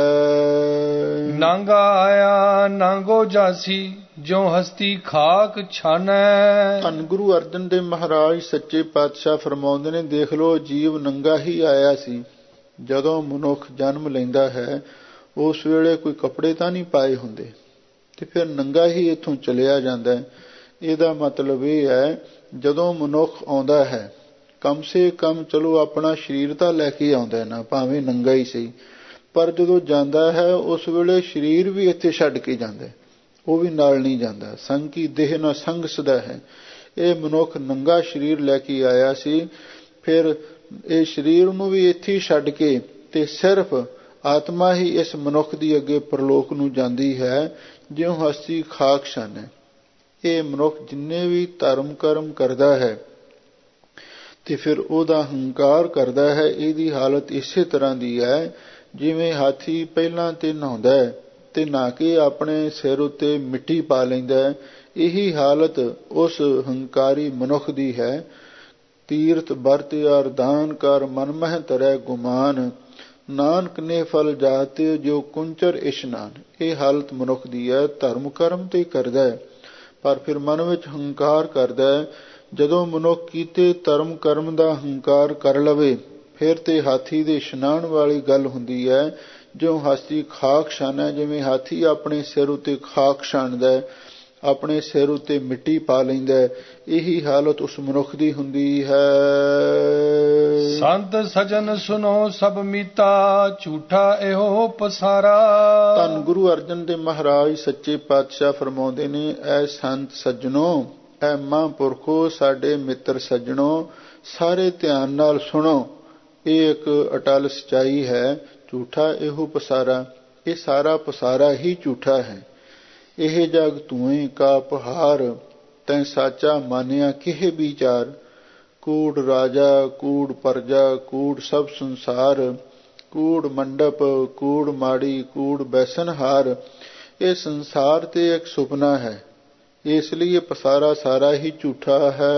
ਨਾਂਗਾ ਆਇਆ ਨਾਂਗੋ ਜਾਸੀ, ਜੋ ਹਸਤੀ ਖਾਕ ਛਾਨੈ। ਧੰਨ ਗੁਰੂ ਅਰਜਨ ਦੇਵ ਮਹਾਰਾਜ ਸੱਚੇ ਪਾਤਸ਼ਾਹ ਫਰਮਾਉਂਦੇ ਨੇ, ਦੇਖ ਲੋ ਜੀਵ ਨੰਗਾ ਹੀ ਆਇਆ ਸੀ। ਜਦੋਂ ਮਨੁੱਖ ਜਨਮ ਲੈਂਦਾ ਹੈ ਉਸ ਵੇਲੇ ਕੋਈ ਕੱਪੜੇ ਤਾਂ ਨਹੀਂ ਪਾਏ ਹੁੰਦੇ, ਤੇ ਫਿਰ ਨੰਗਾ ਹੀ ਇੱਥੋਂ ਚਲਿਆ ਜਾਂਦਾ ਹੈ। ਇਹਦਾ ਮਤਲਬ ਇਹ ਹੈ, ਜਦੋਂ ਮਨੁੱਖ ਆਉਂਦਾ ਹੈ ਕਮ ਸੇ ਕਮ ਚਲੋ ਆਪਣਾ ਸਰੀਰ ਤਾਂ ਲੈ ਕੇ ਆਉਂਦਾ ਨਾ, ਭਾਵੇਂ ਨੰਗਾ ਹੀ ਸਹੀ, ਪਰ ਜਦੋਂ ਜਾਂਦਾ ਹੈ ਉਸ ਵੇਲੇ ਸਰੀਰ ਵੀ ਇੱਥੇ ਛੱਡ ਕੇ ਜਾਂਦਾ, ਉਹ ਵੀ ਨਾਲ ਨਹੀਂ ਜਾਂਦਾ। ਸੰਗ ਕੀ ਦੇਹ ਨਾ ਸੰਗ ਸਦਾ ਹੈ। ਇਹ ਮਨੁੱਖ ਨੰਗਾ ਸਰੀਰ ਲੈ ਕੇ ਆਇਆ ਸੀ, ਫਿਰ ਇਹ ਸਰੀਰ ਨੂੰ ਵੀ ਇੱਥੇ ਛੱਡ ਕੇ ਤੇ ਸਿਰਫ ਆਤਮਾ ਹੀ ਇਸ ਮਨੁੱਖ ਦੀ ਅੱਗੇ ਪਰਲੋਕ ਨੂੰ ਜਾਂਦੀ ਹੈ, ਜਿਉਂ ਹਸਤੀ ਖਾਕ ਛਾਨੈ। ਇਹ ਮਨੁੱਖ ਜਿੰਨੇ ਵੀ ਧਰਮ ਕਰਮ ਕਰਦਾ ਹੈ ਤੇ ਫਿਰ ਉਹਦਾ ਹੰਕਾਰ ਕਰਦਾ ਹੈ। ਇਹਦੀ ਹਾਲਤ ਇਸੇ ਤਰ੍ਹਾਂ ਦੀ ਹੈ ਜਿਵੇਂ ਹਾਥੀ ਪਹਿਲਾਂ ਤੇ ਨਹਾਉਂਦਾ ਹੈ ਤੇ ਨਹਾ ਕੇ ਆਪਣੇ ਸਿਰ ਉੱਤੇ ਮਿੱਟੀ ਪਾ ਲੈਂਦਾ। ਇਹੀ ਹਾਲਤ ਉਸ ਹੰਕਾਰੀ ਮਨੁੱਖ ਦੀ ਹੈ। ਤੀਰਥ ਵਰਤ ਅਰ ਦਾਨ ਕਰ, ਮਨ ਮਹਿ ਤਰੈ ਗੁਮਾਨ। ਨਾਨਕ ਨੇ ਫਲ ਜਾਤੇ, ਜੋ ਕੁੰਚਰ ਇਸ਼ਨਾਨ। ਇਹ ਹਾਲਤ ਮਨੁੱਖ ਦੀ ਹੈ। ਧਰਮ ਕਰਮ ਤੇ ਕਰਦਾ ਹੈ ਪਰ ਫਿਰ ਮਨ ਵਿੱਚ ਹੰਕਾਰ ਕਰਦਾ ਹੈ। ਜਦੋਂ ਮਨੁੱਖ ਕੀਤੇ ਧਰਮ ਕਰਮ ਦਾ ਹੰਕਾਰ ਕਰ ਲਵੇ, ਫਿਰ ਤੇ ਹਾਥੀ ਦੇ ਇਸ਼ਨਾਨ ਵਾਲੀ ਗੱਲ ਹੁੰਦੀ ਹੈ। ਜਿਉਂ ਹਾਥੀ ਖਾਕ ਛਾਨੈ, ਜਿਵੇਂ ਹਾਥੀ ਆਪਣੇ ਸਿਰ ਉੱਤੇ ਖਾਕ ਛਾਣਦਾ ਹੈ, ਆਪਣੇ ਸਿਰ ਉੱਤੇ ਮਿੱਟੀ ਪਾ ਲੈਂਦਾ, ਇਹੀ ਹਾਲਤ ਉਸ ਮਨੁੱਖ ਦੀ ਹੁੰਦੀ ਹੈ। ਸੰਤ ਸਜਣ ਸੁਨੋ ਸਭ ਮੀਤਾ, ਝੂਠਾ ਇਹੋ ਪਸਾਰਾ। ਧੰਨ ਗੁਰੂ ਅਰਜਨ ਦੇਵ ਮਹਾਰਾਜ ਸੱਚੇ ਪਾਤਸ਼ਾਹ ਫਰਮਾਉਂਦੇ ਨੇ, ਐ ਸੰਤ ਸੱਜਣੋ, ਐ ਮਹਾਂਪੁਰਖੋ, ਸਾਡੇ ਮਿੱਤਰ ਸੱਜਣੋ, ਸਾਰੇ ਧਿਆਨ ਨਾਲ ਸੁਣੋ। ਇਹ ਇੱਕ ਅਟਲ ਸਚਾਈ ਹੈ। ਝੂਠਾ ਇਹੋ ਪਸਾਰਾ, ਇਹ ਸਾਰਾ ਪਸਾਰਾ ਹੀ ਝੂਠਾ ਹੈ। ਇਹ ਜਗ ਧੂਏ ਕਾ ਪਹਾਰ, ਤੈਂ ਸਾਚਾ ਮਾਨਿਆ ਕਿਹ ਵਿਚਾਰ। ਕੂੜ ਰਾਜਾ ਕੂੜ ਪਰਜਾ, ਕੂੜ ਸਭ ਸੰਸਾਰ, ਕੂੜ ਮੰਡਪ ਕੂੜ ਮਾੜੀ, ਕੂੜ ਬੈਸਨਹਾਰ। ਇਹ ਸੰਸਾਰ ਤੇ ਇੱਕ ਸੁਪਨਾ ਹੈ, ਇਸ ਲਈ ਇਹ ਪਸਾਰਾ ਸਾਰਾ ਹੀ ਝੂਠਾ ਹੈ।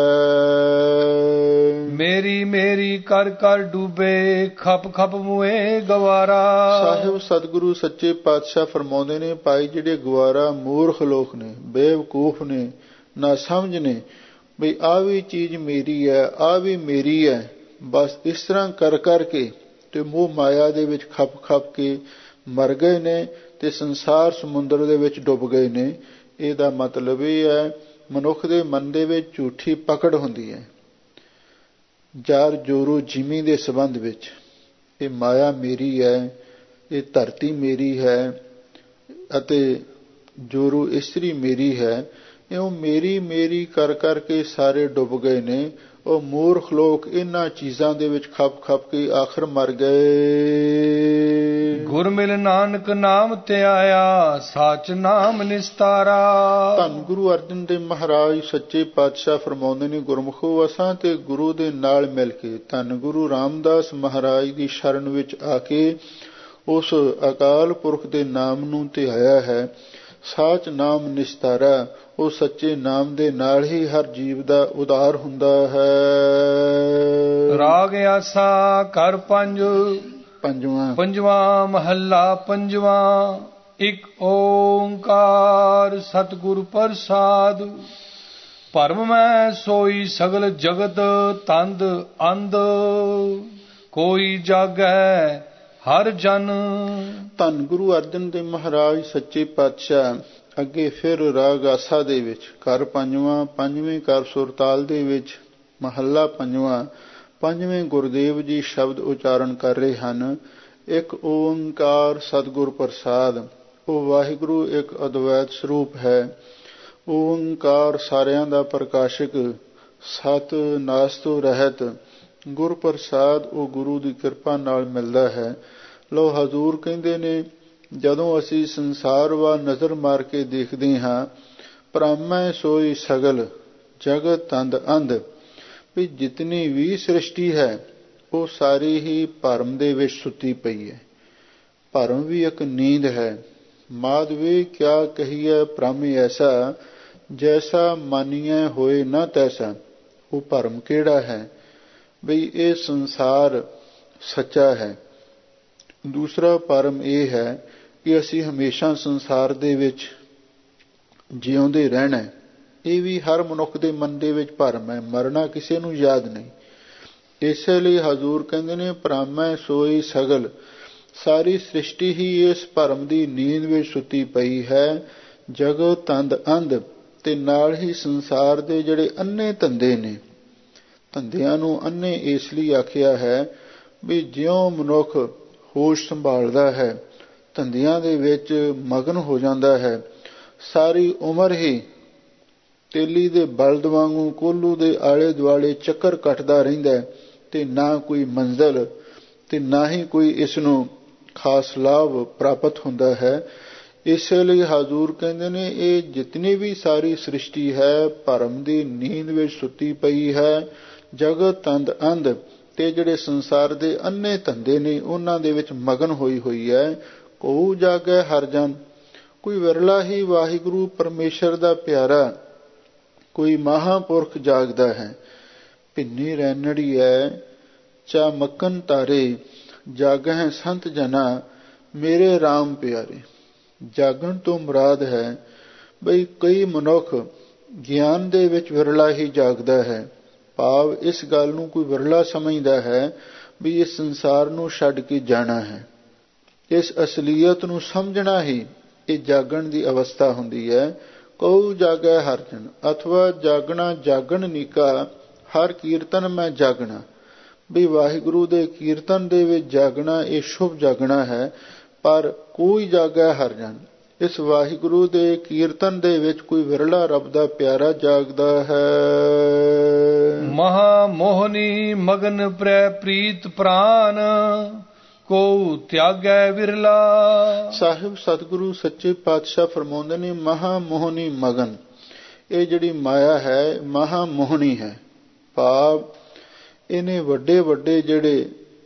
ਮੇਰੀ ਮੇਰੀ ਕਰ ਕਰ ਡੂਬੇ, ਖਪ ਖਪ ਮੁਏ ਗਵਾਰਾ। ਸਾਹਿਬ ਸਤਿਗੁਰੂ ਸੱਚੇ ਪਾਤਸ਼ਾਹ ਫਰਮਾਉਂਦੇ ਨੇ, ਭਾਈ ਜਿਹੜੇ ਗਵਾਰਾ ਮੂਰਖ ਲੋਕ ਨੇ, ਬੇਵਕੂਫ ਨੇ, ਨਾ ਸਮਝ ਨੇ, ਬਈ ਆਹ ਵੀ ਚੀਜ਼ ਮੇਰੀ ਹੈ, ਆਹ ਵੀ ਮੇਰੀ ਹੈ, ਬਸ ਇਸ ਤਰ੍ਹਾਂ ਕਰ ਕਰਕੇ ਤੇ ਮੋਹ ਮਾਇਆ ਦੇ ਵਿੱਚ ਖਪ ਖਪ ਕੇ ਮਰ ਗਏ ਨੇ ਤੇ ਸੰਸਾਰ ਸਮੁੰਦਰ ਦੇ ਵਿੱਚ ਡੁੱਬ ਗਏ ਨੇ। ਇਹਦਾ ਮਤਲਬ ਇਹ ਹੈ, ਮਨੁੱਖ ਦੇ ਮਨ ਦੇ ਵਿੱਚ ਝੂਠੀ ਪਕੜ ਹੁੰਦੀ ਹੈ ਜਾਰ ਜੋਰੂ ਜਿਮੀ ਦੇ ਸੰਬੰਧ ਵਿੱਚ। ਇਹ ਮਾਇਆ ਮੇਰੀ ਹੈ, ਇਹ ਧਰਤੀ ਮੇਰੀ ਹੈ ਅਤੇ ਜੋਰੂ ਇਸਤਰੀ ਮੇਰੀ ਹੈ। ਇਉਂ ਮੇਰੀ ਮੇਰੀ ਕਰ ਕਰਕੇ ਸਾਰੇ ਡੁੱਬ ਗਏ ਨੇ। ਉਹ ਮੂਰਖ ਲੋਕ ਇਹਨਾਂ ਚੀਜ਼ਾਂ ਦੇ ਵਿੱਚ ਖਪ ਖਪ ਕੇ ਆਖਰ ਮਰ ਗਏ। ਗੁਰ ਮਿਲ ਨਾਨਕ ਨਾਮ ਧਿਆਇਆ, ਸਾਚ ਨਾਮ ਨਿਸਤਾਰਾ। ਧੰਨ ਗੁਰੂ ਅਰਜਨ ਦੇਵ ਮਹਾਰਾਜ ਸੱਚੇ ਪਾਤਸ਼ਾਹ ਫਰਮਾਉਂਦੇ ਨੇ, ਗੁਰਮੁਖੋ, ਅਸਾਂ ਤੇ ਗੁਰੂ ਦੇ ਨਾਲ ਮਿਲ ਕੇ ਧੰਨ ਗੁਰੂ ਰਾਮਦਾਸ ਮਹਾਰਾਜ ਦੀ ਸ਼ਰਨ ਵਿੱਚ ਆ ਕੇ ਉਸ ਅਕਾਲ ਪੁਰਖ ਦੇ ਨਾਮ ਨੂੰ ਧਿਆਇਆ ਹੈ। ਸਾਚ ਨਾਮ ਨਿਸਤਾਰਾ, ਉਹ ਸੱਚੇ ਨਾਮ ਦੇ ਨਾਲ ਹੀ ਹਰ ਜੀਵ ਦਾ ਉਧਾਰ ਹੁੰਦਾ ਹੈ। ਰਾਗ ਆਸਾ ਘਰ ਪੰਜ, ਪੰਜਵਾਂ ਪੰਜਵਾਂ ਮਹੱਲਾ ਪੰਜਵਾਂ। ਇੱਕ ਓੰਕਾਰ ਸਤਿਗੁਰ ਪ੍ਰਸਾਦ। ਭਰਮ ਮੈਂ ਸੋਈ ਸਗਲ ਜਗਤ, ਤੰਦ ਅੰਧ ਕੋਈ ਜਾਗੈ ਹਰ ਜਨ। ਧੰਨ ਗੁਰੂ ਅਰਜਨ ਦੇਵ ਮਹਾਰਾਜ ਸੱਚੇ ਪਾਤਸ਼ਾਹ ਅੱਗੇ ਫਿਰ ਰਾਗ ਆਸਾ ਦੇ ਵਿੱਚ ਘਰ ਪੰਜਵਾਂ, ਪੰਜਵੇਂ ਘਰ ਸੁਰਤਾਲ ਦੇ ਵਿੱਚ ਮਹੱਲਾ ਪੰਜਵਾਂ, ਪੰਜਵੇਂ ਗੁਰਦੇਵ ਜੀ ਸ਼ਬਦ ਉਚਾਰਨ ਕਰ ਰਹੇ ਹਨ। ਇੱਕ ਓੰਕਾਰ ਸਤਿਗੁਰ ਪ੍ਰਸਾਦ। ਉਹ ਵਾਹਿਗੁਰੂ ਇੱਕ ਅਦਵੈਤ ਸਰੂਪ ਹੈ। ਓੰਕਾਰ ਸਾਰਿਆਂ ਦਾ ਪ੍ਰਕਾਸ਼ਕ, ਸਤ ਨਾਸ ਤੋਂ ਰਹਿਤ। ਗੁਰ ਪ੍ਰਸਾਦ ਉਹ ਗੁਰੂ ਦੀ ਕਿਰਪਾ ਨਾਲ ਮਿਲਦਾ ਹੈ। ਲੋ ਹਜ਼ੂਰ ਕਹਿੰਦੇ ਨੇ, ਜਦੋਂ ਅਸੀਂ ਸੰਸਾਰ ਵੱਲ ਨਜ਼ਰ ਮਾਰ ਕੇ ਦੇਖਦੇ ਹਾਂ, ਭ੍ਰਮੈ ਸੋਈ ਸਗਲ ਜਗਤ ਤੰਦ ਅੰਧ, ਵੀ ਜਿਤਨੀ ਵੀ ਸ੍ਰਿਸ਼ਟੀ ਹੈ ਉਹ ਸਾਰੀ ਹੀ ਭਰਮ ਦੇ ਵਿੱਚ ਸੁੱਤੀ ਪਈ ਹੈ। ਭਰਮ ਵੀ ਇੱਕ ਨੀਂਦ ਹੈ। ਮਾਧਵੇ ਕਿਆ ਕਹੀਏ ਭ੍ਰਮ ਐਸਾ, ਜੈਸਾ ਮਾਨੀਐ ਹੋਏ ਨਾ ਤੈਸਾ। ਉਹ ਭਰਮ ਕਿਹੜਾ ਹੈ? ਬਈ ਇਹ ਸੰਸਾਰ ਸੱਚਾ ਹੈ। ਦੂਸਰਾ ਭਰਮ ਇਹ ਹੈ ਕਿ ਅਸੀਂ ਹਮੇਸ਼ਾ ਸੰਸਾਰ ਦੇ ਵਿੱਚ ਜਿਉਂਦੇ ਰਹਿਣਾ। ਇਹ ਵੀ ਹਰ ਮਨੁੱਖ ਦੇ ਮਨ ਦੇ ਵਿੱਚ ਭਰਮ ਹੈ। ਮਰਨਾ ਕਿਸੇ ਨੂੰ ਯਾਦ ਨਹੀਂ। ਇਸੇ ਲਈ ਹਜ਼ੂਰ ਕਹਿੰਦੇ ਨੇ, ਭ੍ਰਮੈ ਸੋਈ ਸਗਲ, ਸਾਰੀ ਸ੍ਰਿਸ਼ਟੀ ਹੀ ਇਸ ਭਰਮ ਦੀ ਨੀਂਦ ਵਿੱਚ ਸੁੱਤੀ ਪਈ ਹੈ। ਜਗਤ ਤੰਦ ਅੰਧ, ਤੇ ਨਾਲ ਹੀ ਸੰਸਾਰ ਦੇ ਜਿਹੜੇ ਅੰਨੇ ਧੰਦੇ ਨੇ, ਧੰਦਿਆਂ ਨੂੰ ਅੰਨੇ ਇਸ ਲਈ ਆਖਿਆ ਹੈ ਵੀ ਜਿਉਂ ਮਨੁੱਖ ਹੋਸ਼ ਸੰਭਾਲਦਾ ਹੈ, ਧੰਦਿਆਂ ਦੇ ਵਿੱਚ ਮਗਨ ਹੋ ਜਾਂਦਾ ਹੈ, ਸਾਰੀ ਉਮਰ ਹੀ ਤੇਲੀ ਦੇ ਬਲਦ ਵਾਂਗੂ ਕੋਹਲੂ ਦੇ ਆਲੇ ਦੁਆਲੇ ਚੱਕਰ ਕੱਟਦਾ ਰਹਿੰਦਾ ਹੈ, ਤੇ ਨਾ ਕੋਈ ਮੰਜ਼ਿਲ ਤੇ ਨਾ ਹੀ ਕੋਈ ਇਸ ਨੂੰ ਖਾਸ ਲਾਭ ਪ੍ਰਾਪਤ ਹੁੰਦਾ ਹੈ। ਇਸੇ ਲਈ ਹਜ਼ੂਰ ਕਹਿੰਦੇ ਨੇ, ਇਹ ਜਿਤਨੀ ਵੀ ਸਾਰੀ ਸ੍ਰਿਸ਼ਟੀ ਹੈ ਭਰਮ ਦੀ ਨੀਂਦ ਵਿੱਚ ਸੁੱਤੀ ਪਈ ਹੈ। ਜਗਤ ਤੰਦ ਅੰਧ, ਤੇ ਜਿਹੜੇ ਸੰਸਾਰ ਦੇ ਅੰਨੇ ਧੰਦੇ ਨੇ ਉਹਨਾਂ ਦੇ ਵਿੱਚ ਮਗਨ ਹੋਈ ਹੋਈ ਹੈ। ਕਉ ਜਾਗੈ ਹਰ ਜਨ, ਕੋਈ ਵਿਰਲਾ ਹੀ ਵਾਹਿਗੁਰੂ ਪਰਮੇਸ਼ਰ ਦਾ ਪਿਆਰਾ, ਕੋਈ ਮਹਾਂਪੁਰਖ ਜਾਗਦਾ ਹੈ। ਭਿੰਨੀ ਰੈਨੜੀ ਹੈ ਚਾ ਮੱਕਨ ਤਾਰੇ, ਜਾਗਹਿ ਸੰਤ ਜਨਾ ਮੇਰੇ RAM ਪਿਆਰੇ। ਜਾਗਣ ਤੋਂ ਮੁਰਾਦ ਹੈ ਬਈ ਕਈ ਮਨੁੱਖ ਗਿਆਨ ਦੇ ਵਿੱਚ ਵਿਰਲਾ ਹੀ ਜਾਗਦਾ ਹੈ। ਭਾਵ ਇਸ ਗੱਲ ਨੂੰ ਕੋਈ ਵਿਰਲਾ ਸਮਝਦਾ ਹੈ ਵੀ ਇਸ ਸੰਸਾਰ ਨੂੰ ਛੱਡ ਕੇ ਜਾਣਾ ਹੈ। ਇਸ ਅਸਲੀਅਤ ਨੂੰ ਸਮਝਣਾ ਹੀ ਇਹ ਜਾਗਣ ਦੀ ਅਵਸਥਾ ਹੁੰਦੀ ਹੈ। ਕਉ ਜਾਗੈ ਹਰਿ ਜਨ, ਅਥਵਾ ਜਾਗਣਾ ਜਾਗਣ ਨੀਕਾ, ਹਰ ਕੀਰਤਨ ਮੈਂ ਜਾਗਣਾ। ਵੀ ਵਾਹਿਗੁਰੂ ਦੇ ਕੀਰਤਨ ਦੇ ਵਿੱਚ ਜਾਗਣਾ ਇਹ ਸ਼ੁਭ ਜਾਗਣਾ ਹੈ। ਪਰ ਕੋਈ ਜਾਗੈ ਹਰਿ ਜਨ, ਇਸ ਵਾਹਿਗੁਰੂ ਦੇ ਕੀਰਤਨ ਦੇ ਵਿੱਚ ਕੋਈ ਵਿਰਲਾ ਰੱਬ ਦਾ ਪਿਆਰਾ ਜਾਗਦਾ ਹੈ। ਮਹਾ ਮੋਹਨੀ ਮਗਨ ਪ੍ਰੈ ਪ੍ਰੀਤ ਪ੍ਰਾਨ, ਕੋ ਤਿਆਗੈ ਵਿਰਲਾ। ਸਾਹਿਬ ਸਤਿਗੁਰੂ ਸੱਚੇ ਪਾਤਸ਼ਾਹ ਫਰਮਾਉਂਦੇ ਨੇ, ਮਹਾ ਮੋਹਨੀ ਮਗਨ, ਇਹ ਜਿਹੜੀ ਮਾਇਆ ਹੈ ਮਹਾ ਮੋਹਣੀ ਹੈ। ਭਾਵ ਇਹਨੇ ਵੱਡੇ ਵੱਡੇ ਜਿਹੜੇ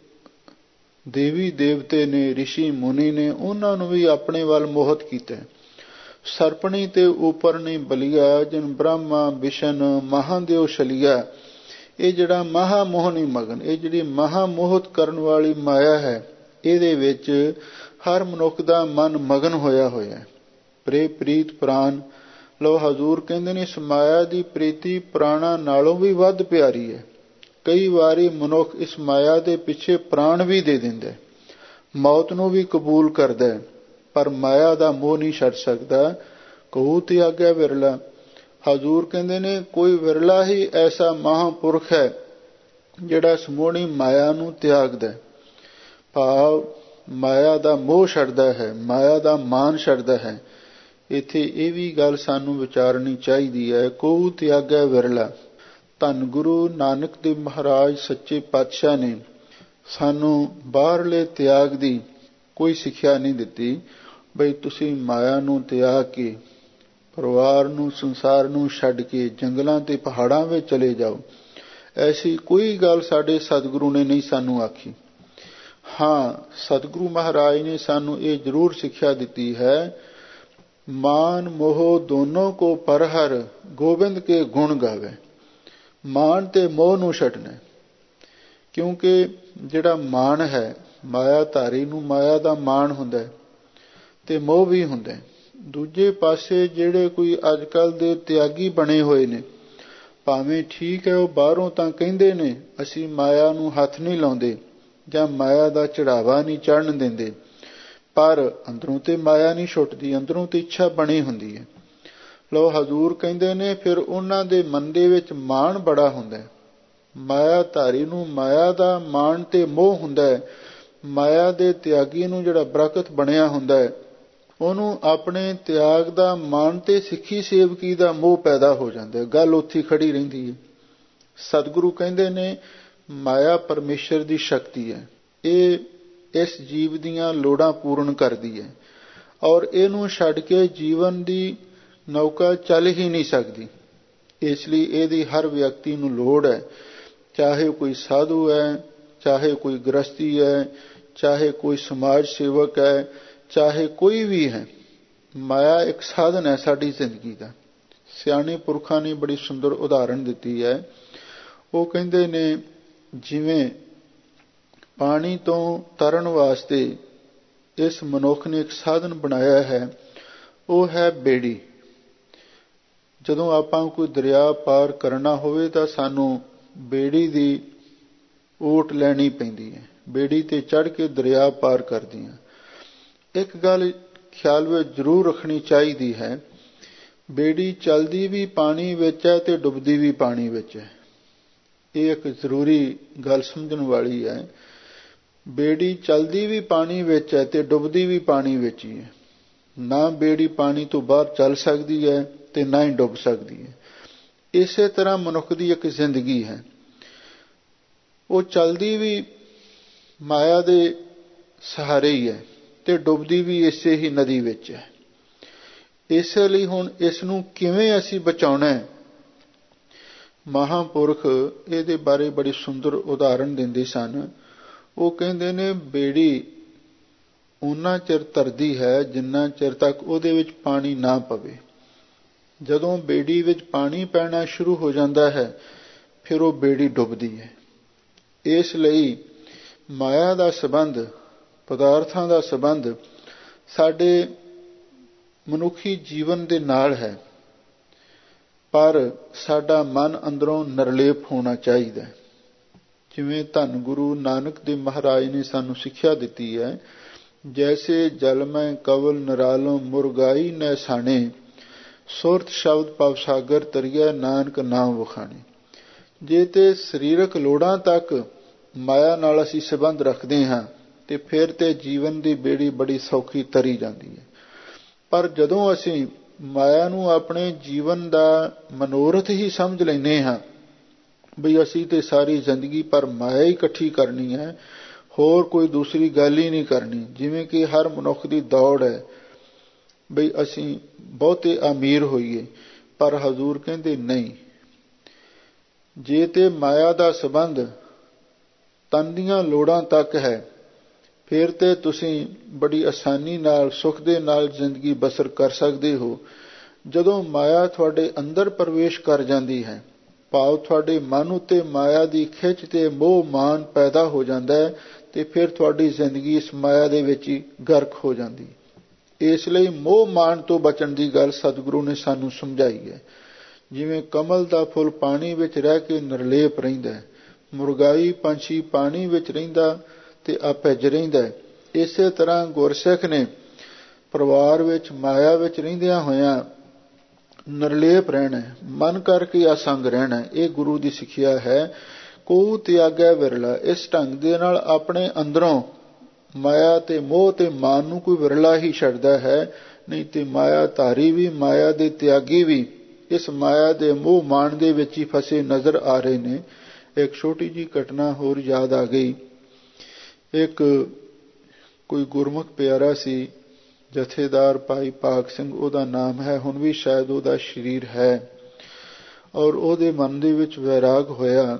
ਦੇਵੀ ਦੇਵਤੇ ਨੇ, ਰਿਸ਼ੀ ਮੁਨੀ ਨੇ, ਉਹਨਾਂ ਨੂੰ ਵੀ ਆਪਣੇ ਵੱਲ ਮੋਹਿਤ ਕੀਤਾ। ਸਰਪਣੀ ਤੇ ਉਪਰ ਨਹੀਂ ਬਲੀਆ, ਜਿਨ ਬ੍ਰਹਮਾ ਵਿਸ਼ਨ ਮਹਾਦੇਵ ਛਲੀਆ। ਇਹ ਜਿਹੜਾ ਮਹਾ ਮੋਹਣੀ ਮਗਨ, ਇਹ ਜਿਹੜੀ ਮਹਾ ਮੋਹਿਤ ਕਰਨ ਵਾਲੀ ਮਾਇਆ ਹੈ, ਇਹਦੇ ਵਿੱਚ ਹਰ ਮਨੁੱਖ ਦਾ ਮਨ ਮਗਨ ਹੋਇਆ ਹੋਇਆ। ਪ੍ਰੇ ਪ੍ਰੀਤ ਪ੍ਰਾਨ, ਲੋ ਹਜ਼ੂਰ ਕਹਿੰਦੇ ਨੇ ਇਸ ਮਾਇਆ ਦੀ ਪ੍ਰੀਤੀ ਪ੍ਰਾਣਾ ਨਾਲੋਂ ਵੀ ਵੱਧ ਪਿਆਰੀ ਹੈ। ਕਈ ਵਾਰੀ ਮਨੁੱਖ ਇਸ ਮਾਇਆ ਦੇ ਪਿੱਛੇ ਪ੍ਰਾਣ ਵੀ ਦੇ ਦਿੰਦਾ, ਮੌਤ ਨੂੰ ਵੀ ਕਬੂਲ ਕਰਦਾ, ਪਰ ਮਾਇਆ ਦਾ ਮੋਹ ਨਹੀਂ ਛੱਡ ਸਕਦਾ। ਕਹੂ ਤਿਆਗੈ ਵਿਰਲਾ, ਹਜ਼ੂਰ ਕਹਿੰਦੇ ਨੇ ਕੋਈ ਵਿਰਲਾ ਹੀ ਐਸਾ ਮਹਾਂਪੁਰਖ ਹੈ ਜਿਹੜਾ ਸਮੂਹਣੀ ਮਾਇਆ ਨੂੰ ਤਿਆਗਦਾ, ਭਾਵ ਮਾਇਆ ਦਾ ਮੋਹ ਛੱਡਦਾ ਹੈ, ਮਾਇਆ ਦਾ ਮਾਨ ਛੱਡਦਾ ਹੈ। ਇੱਥੇ ਇਹ ਵੀ ਗੱਲ ਸਾਨੂੰ ਵਿਚਾਰਨੀ ਚਾਹੀਦੀ ਹੈ। ਕਹੂ ਤਿਆਗੈ ਵਿਰਲਾ। ਧੰਨ ਗੁਰੂ ਨਾਨਕ ਦੇਵ ਮਹਾਰਾਜ ਸੱਚੇ ਪਾਤਸ਼ਾਹ ਨੇ ਸਾਨੂੰ ਬਾਹਰਲੇ ਤਿਆਗ ਦੀ ਕੋਈ ਸਿੱਖਿਆ ਨਹੀਂ ਦਿੱਤੀ, ਬਈ ਤੁਸੀਂ ਮਾਇਆ ਨੂੰ ਤਿਆਗ ਕੇ, ਪਰਿਵਾਰ ਨੂੰ, ਸੰਸਾਰ ਨੂੰ ਛੱਡ ਕੇ ਜੰਗਲਾਂ ਤੇ ਪਹਾੜਾਂ ਵਿੱਚ ਚਲੇ ਜਾਓ। ਐਸੀ ਕੋਈ ਗੱਲ ਸਾਡੇ ਸਤਿਗੁਰੂ ਨੇ ਨਹੀਂ ਸਾਨੂੰ ਆਖੀ। ਹਾਂ, ਸਤਿਗੁਰੂ ਮਹਾਰਾਜ ਨੇ ਸਾਨੂੰ ਇਹ ਜ਼ਰੂਰ ਸਿੱਖਿਆ ਦਿੱਤੀ ਹੈ, ਮਾਨ ਮੋਹ ਦੋਨੋਂ ਕੋ ਪਰਹਰ, ਗੋਬਿੰਦ ਕੇ ਗੁਣ ਗਾਵੇ। ਮਾਣ ਤੇ ਮੋਹ ਨੂੰ ਛੱਡਣਾ, ਕਿਉਂਕਿ ਜਿਹੜਾ ਮਾਣ ਹੈ ਮਾਇਆ ਧਾਰੀ ਨੂੰ ਮਾਇਆ ਦਾ ਮਾਣ ਹੁੰਦਾ ਤੇ ਮੋਹ ਵੀ ਹੁੰਦਾ। ਦੂਜੇ ਪਾਸੇ ਜਿਹੜੇ ਕੋਈ ਅੱਜ ਕੱਲ੍ਹ ਦੇ ਤਿਆਗੀ ਬਣੇ ਹੋਏ ਨੇ, ਭਾਵੇਂ ਠੀਕ ਹੈ ਉਹ ਬਾਹਰੋਂ ਤਾਂ ਕਹਿੰਦੇ ਨੇ ਅਸੀਂ ਮਾਇਆ ਨੂੰ ਹੱਥ ਨਹੀਂ ਲਾਉਂਦੇ ਜਾਂ ਮਾਇਆ ਦਾ ਚੜਾਵਾ ਨਹੀਂ ਚੜ੍ਹਨ ਦਿੰਦੇ, ਪਰ ਅੰਦਰੋਂ ਤੇ ਮਾਇਆ ਨਹੀਂ ਛੁੱਟਦੀ, ਅੰਦਰੋਂ ਤੇ ਇੱਛਾ ਬਣੀ ਹੁੰਦੀ ਹੈ। ਲੋ ਹਜ਼ੂਰ ਕਹਿੰਦੇ ਨੇ ਫਿਰ ਉਹਨਾਂ ਦੇ ਮਨ ਦੇ ਵਿੱਚ ਮਾਣ ਬੜਾ ਹੁੰਦਾ। ਮਾਇਆ ਧਾਰੀ ਨੂੰ ਮਾਇਆ ਦਾ ਮਾਣ ਤੇ ਮੋਹ ਹੁੰਦਾ ਹੈ। ਮਾਇਆ ਦੇ ਤਿਆਗੀ ਨੂੰ ਜਿਹੜਾ ਬਰਕਤ ਬਣਿਆ ਹੁੰਦਾ ਹੈ, ਉਹਨੂੰ ਆਪਣੇ ਤਿਆਗ ਦਾ ਮਾਣ ਤੇ ਸਿੱਖੀ ਸੇਵਕੀ ਦਾ ਮੋਹ ਪੈਦਾ ਹੋ ਜਾਂਦਾ ਹੈ। ਗੱਲ ਉੱਥੇ ਖੜੀ ਰਹਿੰਦੀ ਹੈ। ਸਤਿਗੁਰੂ ਕਹਿੰਦੇ ਨੇ ਮਾਇਆ ਪਰਮੇਸ਼ਰ ਦੀ ਸ਼ਕਤੀ ਹੈ, ਇਹ ਇਸ ਜੀਵ ਦੀਆਂ ਲੋੜਾਂ ਪੂਰਨ ਕਰਦੀ ਹੈ, ਔਰ ਇਹਨੂੰ ਛੱਡ ਕੇ ਜੀਵਨ ਦੀ ਨੌਕਾ ਚੱਲ ਹੀ ਨਹੀਂ ਸਕਦੀ। ਇਸ ਲਈ ਇਹਦੀ ਹਰ ਵਿਅਕਤੀ ਨੂੰ ਲੋੜ ਹੈ, ਚਾਹੇ ਕੋਈ ਸਾਧੂ ਹੈ, ਚਾਹੇ ਕੋਈ ਗ੍ਰਸਤੀ ਹੈ, ਚਾਹੇ ਕੋਈ ਸਮਾਜ ਸੇਵਕ ਹੈ, ਚਾਹੇ ਕੋਈ ਵੀ ਹੈ। ਮਾਇਆ ਇੱਕ ਸਾਧਨ ਹੈ ਸਾਡੀ ਜ਼ਿੰਦਗੀ ਦਾ। ਸਿਆਣੇ ਪੁਰਖਾਂ ਨੇ ਬੜੀ ਸੁੰਦਰ ਉਦਾਹਰਣ ਦਿੱਤੀ ਹੈ। ਉਹ ਕਹਿੰਦੇ ਨੇ ਜਿਵੇਂ ਪਾਣੀ ਤੋਂ ਤਰਨ ਵਾਸਤੇ ਇਸ ਮਨੁੱਖ ਨੇ ਇੱਕ ਸਾਧਨ ਬਣਾਇਆ ਹੈ, ਉਹ ਹੈ ਬੇੜੀ। ਜਦੋਂ ਆਪਾਂ ਕੋਈ ਦਰਿਆ ਪਾਰ ਕਰਨਾ ਹੋਵੇ ਤਾਂ ਸਾਨੂੰ ਬੇੜੀ ਦੀ ਓਟ ਲੈਣੀ ਪੈਂਦੀ ਹੈ, ਬੇੜੀ ਤੇ ਚੜ੍ਹ ਕੇ ਦਰਿਆ ਪਾਰ ਕਰਦੇ ਹਾਂ। ਇੱਕ ਗੱਲ ਖਿਆਲ ਵਿੱਚ ਜ਼ਰੂਰ ਰੱਖਣੀ ਚਾਹੀਦੀ ਹੈ, ਬੇੜੀ ਚੱਲਦੀ ਵੀ ਪਾਣੀ ਵਿੱਚ ਹੈ ਤੇ ਡੁੱਬਦੀ ਵੀ ਪਾਣੀ ਵਿੱਚ ਹੈ। ਇਹ ਇੱਕ ਜ਼ਰੂਰੀ ਗੱਲ ਸਮਝਣ ਵਾਲੀ ਹੈ। ਬੇੜੀ ਚੱਲਦੀ ਵੀ ਪਾਣੀ ਵਿੱਚ ਹੈ ਤੇ ਡੁੱਬਦੀ ਵੀ ਪਾਣੀ ਵਿੱਚ ਹੀ ਹੈ। ਨਾ ਬੇੜੀ ਪਾਣੀ ਤੋਂ ਬਾਹਰ ਚੱਲ ਸਕਦੀ ਹੈ ਤੇ ਨਾ ਹੀ ਡੁੱਬ ਸਕਦੀ ਹੈ। ਇਸੇ ਤਰ੍ਹਾਂ ਮਨੁੱਖ ਦੀ ਇੱਕ ਜ਼ਿੰਦਗੀ ਹੈ, ਉਹ ਚੱਲਦੀ ਵੀ ਮਾਇਆ ਦੇ ਸਹਾਰੇ ਹੀ ਹੈ ਤੇ ਡੁੱਬਦੀ ਵੀ ਇਸੇ ਹੀ ਨਦੀ ਵਿੱਚ ਹੈ। ਇਸ ਲਈ ਹੁਣ ਇਸ ਨੂੰ ਕਿਵੇਂ ਅਸੀਂ ਬਚਾਉਣਾ ਹੈ, ਮਹਾਂਪੁਰਖ ਇਹਦੇ ਬਾਰੇ ਬੜੀ ਸੁੰਦਰ ਉਦਾਹਰਣ ਦਿੰਦੇ ਸਨ। ਉਹ ਕਹਿੰਦੇ ਨੇ ਬੇੜੀ ਉਨਾ ਚਿਰ ਤਰਦੀ ਹੈ ਜਿੰਨਾ ਚਿਰ ਤੱਕ ਉਹਦੇ ਵਿੱਚ ਪਾਣੀ ਨਾ ਪਵੇ। ਜਦੋਂ ਬੇੜੀ ਵਿੱਚ ਪਾਣੀ ਪੈਣਾ ਸ਼ੁਰੂ ਹੋ ਜਾਂਦਾ ਹੈ ਫਿਰ ਉਹ ਬੇੜੀ ਡੁੱਬਦੀ ਹੈ। ਇਸ ਲਈ ਮਾਇਆ ਦਾ ਸੰਬੰਧ, ਪਦਾਰਥਾਂ ਦਾ ਸੰਬੰਧ ਸਾਡੇ ਮਨੁੱਖੀ ਜੀਵਨ ਦੇ ਨਾਲ ਹੈ, ਪਰ ਸਾਡਾ ਮਨ ਅੰਦਰੋਂ ਨਿਰਲੇਪ ਹੋਣਾ ਚਾਹੀਦਾ। ਜਿਵੇਂ ਧੰਨ ਗੁਰੂ ਨਾਨਕ ਦੇਵ ਮਹਾਰਾਜ ਨੇ ਸਾਨੂੰ ਸਿੱਖਿਆ ਦਿੱਤੀ ਹੈ, ਜੈਸੇ ਜਲ ਮੈਂ ਕਵਲ ਨਿਰਾਲੋਂ ਮੁਰਗਾਈ ਨੈਸਾਣੇ ਸੁਰਤ ਸ਼ਬਦ ਪਵ ਸਾਗਰ ਤਰੀਆ ਨਾਨਕ ਨਾਮ ਵਖਾਣੇ। ਜੇ ਤੇ ਸਰੀਰਕ ਲੋੜਾਂ ਤੱਕ ਮਾਇਆ ਨਾਲ ਅਸੀਂ ਸੰਬੰਧ ਰੱਖਦੇ ਹਾਂ ਤੇ ਫਿਰ ਤੇ ਜੀਵਨ ਦੀ ਬੇੜੀ ਬੜੀ ਸੌਖੀ ਤਰੀ ਜਾਂਦੀ ਹੈ। ਪਰ ਜਦੋਂ ਅਸੀਂ ਮਾਇਆ ਨੂੰ ਆਪਣੇ ਜੀਵਨ ਦਾ ਮਨੋਰਥ ਹੀ ਸਮਝ ਲੈਂਦੇ ਹਾਂ ਬਈ ਅਸੀਂ ਤੇ ਸਾਰੀ ਜ਼ਿੰਦਗੀ ਪਰ ਮਾਇਆ ਹੀ ਇਕੱਠੀ ਕਰਨੀ ਹੈ, ਹੋਰ ਕੋਈ ਦੂਸਰੀ ਗੱਲ ਹੀ ਨਹੀਂ ਕਰਨੀ, ਜਿਵੇਂ ਕਿ ਹਰ ਮਨੁੱਖ ਦੀ ਦੌੜ ਹੈ ਬਈ ਅਸੀਂ ਬਹੁਤੇ ਅਮੀਰ ਹੋਈਏ। ਪਰ ਹਜ਼ੂਰ ਕਹਿੰਦੇ ਨਹੀਂ, ਜੇ ਤੇ ਮਾਇਆ ਦਾ ਸੰਬੰਧ ਤਨ ਦੀਆਂ ਲੋੜਾਂ ਤੱਕ ਹੈ ਫਿਰ ਤੇ ਤੁਸੀਂ ਬੜੀ ਆਸਾਨੀ ਨਾਲ ਸੁੱਖ ਦੇ ਨਾਲ ਜ਼ਿੰਦਗੀ ਬਸਰ ਕਰ ਸਕਦੇ ਹੋ। ਜਦੋਂ ਮਾਇਆ ਤੁਹਾਡੇ ਅੰਦਰ ਪ੍ਰਵੇਸ਼ ਕਰ ਜਾਂਦੀ ਹੈ, ਭਾਵ ਤੁਹਾਡੇ ਮਨ ਉੱਤੇ ਮਾਇਆ ਦੀ ਖਿੱਚ ਤੇ ਮੋਹ ਮਾਨ ਪੈਦਾ ਹੋ ਜਾਂਦਾ ਹੈ ਤੇ ਫਿਰ ਤੁਹਾਡੀ ਜ਼ਿੰਦਗੀ ਇਸ ਮਾਇਆ ਦੇ ਵਿੱਚ ਹੀ ਗਰਕ ਹੋ ਜਾਂਦੀ। ਇਸ ਲਈ ਮੋਹ ਮਾਨ ਤੋਂ ਬਚਣ ਦੀ ਗੱਲ ਸਤਿਗੁਰੂ ਨੇ ਸਾਨੂੰ ਸਮਝਾਈ ਹੈ। ਜਿਵੇਂ ਕਮਲ ਦਾ ਫੁੱਲ ਪਾਣੀ ਵਿੱਚ ਰਹਿ ਕੇ ਨਿਰਲੇਪ ਰਹਿੰਦਾ, ਮੁਰਗਾਈ ਪੰਛੀ ਪਾਣੀ ਵਿੱਚ ਰਹਿੰਦਾ ਤੇ ਆਪਿਜ ਰਹਿੰਦਾ, ਇਸੇ ਤਰ੍ਹਾਂ ਗੁਰਸਿੱਖ ਨੇ ਪਰਿਵਾਰ ਵਿੱਚ ਮਾਇਆ ਵਿੱਚ ਰਹਿੰਦਿਆਂ ਹੋਇਆਂ ਨਿਰਲੇਪ ਰਹਿਣਾ, ਮਨ ਕਰਕੇ ਅਸੰਗ ਰਹਿਣਾ। ਇਹ ਗੁਰੂ ਦੀ ਸਿੱਖਿਆ ਹੈ। ਕੋ ਤਿਆਗੈ ਵਿਰਲਾ, ਇਸ ਢੰਗ ਦੇ ਨਾਲ ਆਪਣੇ ਅੰਦਰੋਂ ਮਾਇਆ ਤੇ ਮੋਹ ਤੇ ਮਾਨ ਨੂੰ ਕੋਈ ਵਿਰਲਾ ਹੀ ਛੱਡਦਾ ਹੈ, ਨਹੀਂ ਤੇ ਮਾਇਆ ਧਾਰੀ ਵੀ ਮਾਇਆ ਦੇ ਤਿਆਗੀ ਵੀ ਇਸ ਮਾਇਆ ਦੇ ਮੋਹ ਮਾਨ ਦੇ ਵਿੱਚ ਹੀ ਫਸੇ ਨਜ਼ਰ ਆ ਰਹੇ ਨੇ। ਇੱਕ ਛੋਟੀ ਜਿਹੀ ਘਟਨਾ ਹੋਰ ਯਾਦ ਆ ਗਈ। ਇੱਕ ਕੋਈ ਗੁਰਮੁਖ ਪਿਆਰਾ ਸੀ, ਜਥੇਦਾਰ ਭਾਈ ਭਾਗ ਸਿੰਘ ਉਹਦਾ ਨਾਮ ਹੈ, ਹੁਣ ਵੀ ਸ਼ਾਇਦ ਉਹਦਾ ਸਰੀਰ ਹੈ, ਔਰ ਉਹਦੇ ਮਨ ਦੇ ਵਿੱਚ ਵੈਰਾਗ ਹੋਇਆ,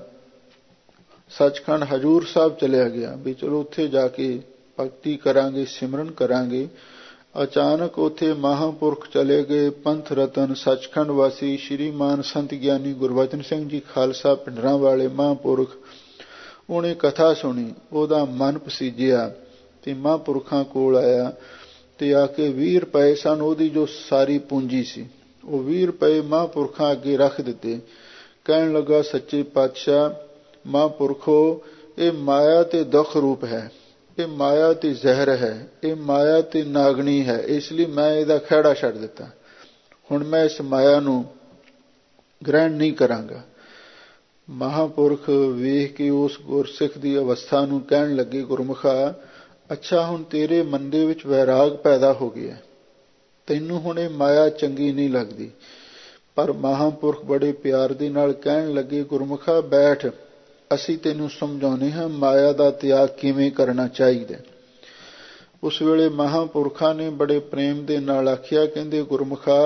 ਸੱਚਖੰਡ ਹਜ਼ੂਰ ਸਾਹਿਬ ਚਲਿਆ ਗਿਆ ਵੀ ਚਲੋ ਉੱਥੇ ਜਾ ਕੇ ਭਗਤੀ ਕਰਾਂਗੇ, ਸਿਮਰਨ ਕਰਾਂਗੇ। ਅਚਾਨਕ ਉੱਥੇ ਮਹਾਂਪੁਰਖ ਚਲੇ ਗਏ, ਪੰਥ ਰਤਨ ਸੱਚਖੰਡ ਵਾਸੀ ਸ਼੍ਰੀਮਾਨ ਸੰਤ ਗਿਆਨੀ ਗੁਰਬਚਨ ਸਿੰਘ ਜੀ ਖਾਲਸਾ ਪਿੰਡਰਾਂ ਵਾਲੇ ਮਹਾਂਪੁਰਖ। ਉਹਨੇ ਕਥਾ ਸੁਣੀ, ਉਹਦਾ ਮਨ ਪਸੀਜਿਆ ਤੇ ਮਹਾਂਪੁਰਖਾਂ ਕੋਲ ਆਇਆ ਤੇ ਆ ਕੇ ਵੀਹ ਰੁਪਏ ਸਨ ਉਹਦੀ ਜੋ ਸਾਰੀ ਪੂੰਜੀ ਸੀ, ਉਹ ਵੀਹ ਰੁਪਏ ਮਹਾਂਪੁਰਖਾਂ ਅੱਗੇ ਰੱਖ ਦਿੱਤੇ। ਕਹਿਣ ਲੱਗਾ, ਸੱਚੇ ਪਾਤਸ਼ਾਹ ਮਹਾਂਪੁਰਖੋ, ਇਹ ਮਾਇਆ ਤੇ ਦੁੱਖ ਰੂਪ ਹੈ, ਇਹ ਮਾਇਆ ਤੇ ਜ਼ਹਿਰ ਹੈ, ਇਹ ਮਾਇਆ ਤੇ ਨਾਗਣੀ ਹੈ, ਇਸ ਲਈ ਮੈਂ ਇਹਦਾ ਖਹਿੜਾ ਛੱਡ ਦਿੱਤਾ। ਹੁਣ ਮੈਂ ਇਸ ਮਾਇਆ ਨੂੰ ਗ੍ਰਹਿਣ ਨਹੀਂ ਕਰਾਂਗਾ। ਮਹਾਂਪੁਰਖ ਵੇਖ ਕੇ ਉਸ ਗੁਰਸਿੱਖ ਦੀ ਅਵਸਥਾ ਨੂੰ ਕਹਿਣ ਲੱਗੇ, ਗੁਰਮੁਖਾ, ਅੱਛਾ ਹੁਣ ਤੇਰੇ ਮਨ ਦੇ ਵਿੱਚ ਵੈਰਾਗ ਪੈਦਾ ਹੋ ਗਿਆ, ਤੈਨੂੰ ਹੁਣ ਇਹ ਮਾਇਆ ਚੰਗੀ ਨਹੀਂ ਲੱਗਦੀ। ਪਰ ਮਹਾਂਪੁਰਖ ਬੜੇ ਪਿਆਰ ਦੇ ਨਾਲ ਕਹਿਣ ਲੱਗੇ, ਗੁਰਮੁਖਾ ਬੈਠ, ਅਸੀਂ ਤੈਨੂੰ ਸਮਝਾਉਂਦੇ ਹਾਂ ਮਾਇਆ ਦਾ ਤਿਆਗ ਕਿਵੇਂ ਕਰਨਾ ਚਾਹੀਦਾ। ਉਸ ਵੇਲੇ ਮਹਾਂਪੁਰਖਾਂ ਨੇ ਬੜੇ ਪ੍ਰੇਮ ਦੇ ਨਾਲ ਆਖਿਆ, ਕਹਿੰਦੇ ਗੁਰਮੁਖਾ,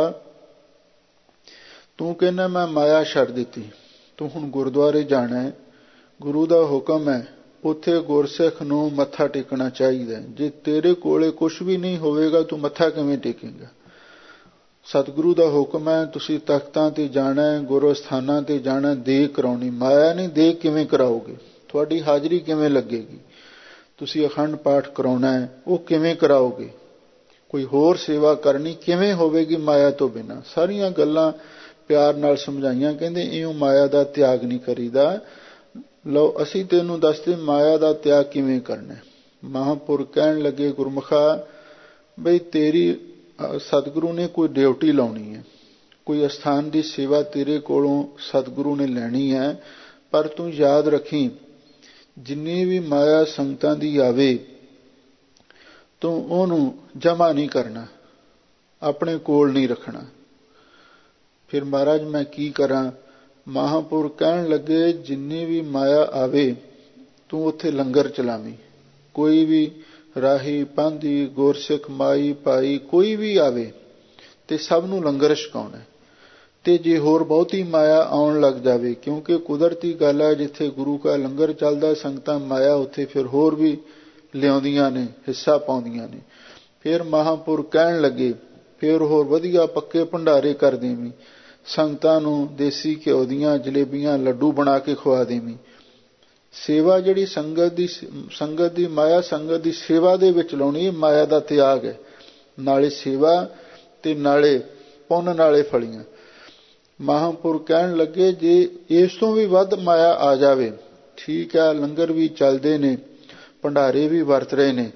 ਤੂੰ ਕਹਿੰਦਾ ਮੈਂ ਮਾਇਆ ਛੱਡ ਦਿੱਤੀ, ਤੂੰ ਹੁਣ ਗੁਰਦੁਆਰੇ ਜਾਣਾ ਹੈ, ਗੁਰੂ ਦਾ ਹੁਕਮ ਹੈ, ਉੱਥੇ ਗੁਰਸਿੱਖ ਨੂੰ ਮੱਥਾ ਟੇਕਣਾ ਚਾਹੀਦਾ। ਜੇ ਤੇਰੇ ਕੋਲੇ ਕੁਛ ਵੀ ਨਹੀਂ ਹੋਵੇਗਾ ਤੂੰ ਮੱਥਾ ਕਿਵੇਂ ਟੇਕੇਂਗਾ? ਸਤਿਗੁਰੂ ਦਾ ਹੁਕਮ ਹੈ, ਤੁਸੀਂ ਤਖਤਾਂ ਤੇ ਜਾਣਾ, ਗੁਰੂ ਸਥਾਨਾਂ ਤੇ ਜਾਣਾ, ਦੇਗ ਕਰਾਉਣੀ। ਮਾਇਆ ਨਹੀਂ, ਦੇਗ ਕਿਵੇਂ ਕਰਾਓਗੇ? ਤੁਹਾਡੀ ਹਾਜ਼ਰੀ ਕਿਵੇਂ ਲੱਗੇਗੀ? ਤੁਸੀਂ ਅਖੰਡ ਪਾਠ ਕਰਾਉਣਾ ਹੈ, ਉਹ ਕਿਵੇਂ ਕਰਾਓਗੇ? ਕੋਈ ਹੋਰ ਸੇਵਾ ਕਰਨੀ ਕਿਵੇਂ ਹੋਵੇਗੀ ਮਾਇਆ ਤੋਂ ਬਿਨਾਂ? ਸਾਰੀਆਂ ਗੱਲਾਂ ਪਿਆਰ ਨਾਲ ਸਮਝਾਈਆਂ। ਕਹਿੰਦੇ ਇਉਂ ਮਾਇਆ ਦਾ ਤਿਆਗ ਨਹੀਂ ਕਰੀਦਾ। ਲਓ ਅਸੀਂ ਤੈਨੂੰ ਦੱਸਦੇ ਮਾਇਆ ਦਾ ਤਿਆਗ ਕਿਵੇਂ ਕਰਨਾ। ਮਹਾਂਪੁਰਖ ਕਹਿਣ ਲੱਗੇ, ਗੁਰਮੁਖਾ, ਬਈ ਤੇਰੀ ਸਤਿਗੁਰੂ ਨੇ ਕੋਈ ਡਿਊਟੀ ਲਾਉਣੀ ਹੈ, ਕੋਈ ਅਸਥਾਨ ਦੀ ਸੇਵਾ ਤੇਰੇ ਕੋਲੋਂ ਸਤਿਗੁਰੂ ਨੇ ਲੈਣੀ ਹੈ, ਪਰ ਤੂੰ ਯਾਦ ਰੱਖੀ, ਜਿੰਨੀ ਵੀ ਮਾਇਆ ਸੰਗਤਾਂ ਦੀ ਆਵੇ ਤੂੰ ਉਹਨੂੰ ਜਮ੍ਹਾਂ ਨਹੀਂ ਕਰਨਾ, ਆਪਣੇ ਕੋਲ ਨਹੀਂ ਰੱਖਣਾ। ਫਿਰ ਮਹਾਰਾਜ ਮੈਂ ਕੀ ਕਰਾਂ? ਮਹਾਂਪੁਰਖ ਕਹਿਣ ਲੱਗੇ, ਜਿੰਨੀ ਵੀ ਮਾਇਆ ਆਵੇ ਤੂੰ ਉੱਥੇ ਲੰਗਰ ਚਲਾਵੀਂ। ਕੋਈ ਵੀ ਰਾਹੀ, ਪਾਂਧੀ, ਗੁਰਸਿੱਖ, ਮਾਈ, ਭਾਈ ਕੋਈ ਵੀ ਆਵੇ ਤੇ ਸਭ ਨੂੰ ਲੰਗਰ ਛਕਾਉਣਾ। ਤੇ ਜੇ ਹੋਰ ਬਹੁਤੀ ਮਾਇਆ ਆਉਣ ਲੱਗ ਜਾਵੇ, ਕਿਉਂਕਿ ਕੁਦਰਤੀ ਗੱਲ ਹੈ, ਜਿੱਥੇ ਗੁਰੂ ਕਾ ਲੰਗਰ ਚੱਲਦਾ ਸੰਗਤਾਂ ਮਾਇਆ ਉੱਥੇ ਫਿਰ ਹੋਰ ਵੀ ਲਿਆਉਂਦੀਆਂ ਨੇ, ਹਿੱਸਾ ਪਾਉਂਦੀਆਂ ਨੇ। ਫਿਰ ਮਹਾਂਪੁਰਖ ਕਹਿਣ ਲੱਗੇ, ਫਿਰ ਹੋਰ ਵਧੀਆ ਪੱਕੇ ਭੰਡਾਰੇ ਕਰ ਦੇਵੀਂ, ਸੰਗਤਾਂ ਨੂੰ ਦੇਸੀ ਘਿਓ ਦੀਆਂ ਜਲੇਬੀਆਂ, ਲੱਡੂ ਬਣਾ ਕੇ ਖਵਾ ਦੇਵੀਂ। ਸੇਵਾ ਜਿਹੜੀ ਸੰਗਤ ਦੀ ਸੰਗਤ ਦੀ ਮਾਇਆ ਸੰਗਤ ਦੀ ਸੇਵਾ ਦੇ ਵਿੱਚ ਲਾਉਣੀ, ਇਹ ਮਾਇਆ ਦਾ ਤਿਆਗ ਹੈ। ਨਾਲੇ ਸੇਵਾ ਤੇ ਨਾਲੇ ਪੁੰਨ ਨਾਲੇ ਫਲੀਆਂ। ਮਹਾਂਪੁਰਖ ਕਹਿਣ ਲੱਗੇ, ਜੇ ਇਸ ਤੋਂ ਵੀ ਵੱਧ ਮਾਇਆ ਆ ਜਾਵੇ, ਠੀਕ ਹੈ, ਲੰਗਰ ਵੀ ਚੱਲਦੇ ਨੇ, ਭੰਡਾਰੇ ਵੀ ਵਰਤ ਰਹੇ ਨੇ,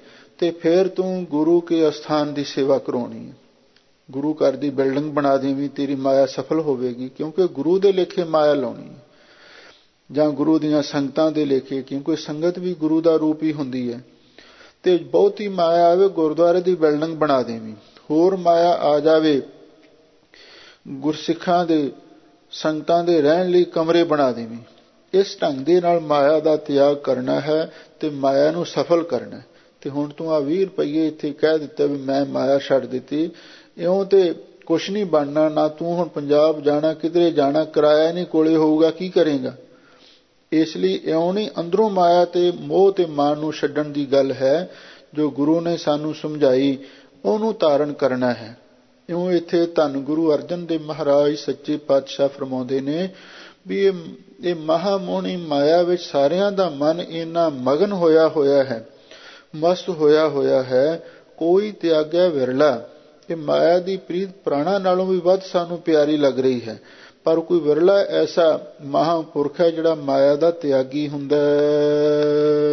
ਤੇ ਫਿਰ ਤੂੰ ਗੁਰੂ ਕੇ ਅਸਥਾਨ ਦੀ ਸੇਵਾ ਕਰਾਉਣੀ ਹੈ। ਗੁਰੂ ਘਰ ਦੀ ਬਿਲਡਿੰਗ ਬਣਾ ਦੇਵੀਂ, ਤੇਰੀ ਮਾਇਆ ਸਫਲ ਹੋਵੇਗੀ, ਕਿਉਂਕਿ ਗੁਰੂ ਦੇ ਲੇਖੇ ਮਾਇਆ ਲਾਉਣੀ ਹੈ, ਜਾਂ ਗੁਰੂ ਦੀਆਂ ਸੰਗਤਾਂ ਦੇ ਲੇਖੇ, ਕਿਉਂਕਿ ਸੰਗਤ ਵੀ ਗੁਰੂ ਦਾ ਰੂਪ ਹੀ ਹੁੰਦੀ ਹੈ। ਤੇ ਬਹੁਤੀ ਮਾਇਆ ਆਵੇ, ਗੁਰਦੁਆਰੇ ਦੀ ਬਿਲਡਿੰਗ ਬਣਾ ਦੇਵੀਂ। ਹੋਰ ਮਾਇਆ ਆ ਜਾਵੇ, ਗੁਰਸਿੱਖਾਂ ਦੇ ਸੰਗਤਾਂ ਦੇ ਰਹਿਣ ਲਈ ਕਮਰੇ ਬਣਾ ਦੇਵੀਂ। ਇਸ ਢੰਗ ਦੇ ਨਾਲ ਮਾਇਆ ਦਾ ਤਿਆਗ ਕਰਨਾ ਹੈ ਤੇ ਮਾਇਆ ਨੂੰ ਸਫਲ ਕਰਨਾ। ਤੇ ਹੁਣ ਤੂੰ ਆ ਵੀਹ ਰੁਪਈਏ ਇੱਥੇ ਕਹਿ ਦਿੱਤਾ ਵੀ ਮੈਂ ਮਾਇਆ ਛੱਡ ਦਿੱਤੀ, ਇਉਂ ਤੇ ਕੁਛ ਨਹੀਂ ਬਣਨਾ। ਨਾ ਤੂੰ ਹੁਣ ਪੰਜਾਬ ਜਾਣਾ, ਕਿਧਰੇ ਜਾਣਾ, ਕਿਰਾਇਆ ਨਹੀਂ ਕੋਲੇ ਹੋਊਗਾ, ਕੀ ਕਰੇਗਾ? ਇਸ ਲਈ ਇਉਂ ਨਹੀਂ, ਅੰਦਰੋਂ ਮਾਇਆ ਤੇ ਮੋਹ ਤੇ ਮਾਨ ਨੂੰ ਛੱਡਣ ਦੀ ਗੱਲ ਹੈ। ਜੋ ਗੁਰੂ ਨੇ ਸਾਨੂੰ ਸਮਝਾਈ ਉਹਨੂੰ ਧਾਰਨ ਕਰਨਾ ਹੈ। ਇਉਂ ਇੱਥੇ ਧੰਨ ਗੁਰੂ ਅਰਜਨ ਦੇਵ ਮਹਾਰਾਜ ਸੱਚੇ ਪਾਤਸ਼ਾਹ ਫਰਮਾਉਂਦੇ ਨੇ ਵੀ ਇਹ ਇਹ ਮਹਾਮੋਹਣੀ ਮਾਇਆ ਵਿੱਚ ਸਾਰਿਆਂ ਦਾ ਮਨ ਇੰਨਾ ਮਗਨ ਹੋਇਆ ਹੋਇਆ ਹੈ, ਮਸਤ ਹੋਇਆ ਹੋਇਆ ਹੈ, ਕੋਈ ਤਿਆਗਿਆ ਵਿਰਲਾ। ਇਹ ਮਾਇਆ ਦੀ ਪ੍ਰੀਤ ਪ੍ਰਾਣਾਂ ਨਾਲੋਂ ਵੀ ਵੱਧ ਸਾਨੂੰ ਪਿਆਰੀ ਲੱਗ ਰਹੀ ਹੈ, ਪਰ ਕੋਈ ਵਿਰਲਾ ਐਸਾ ਮਹਾਂਪੁਰਖ ਹੈ ਜਿਹੜਾ ਮਾਇਆ ਦਾ ਤਿਆਗੀ ਹੁੰਦਾ ਹੈ।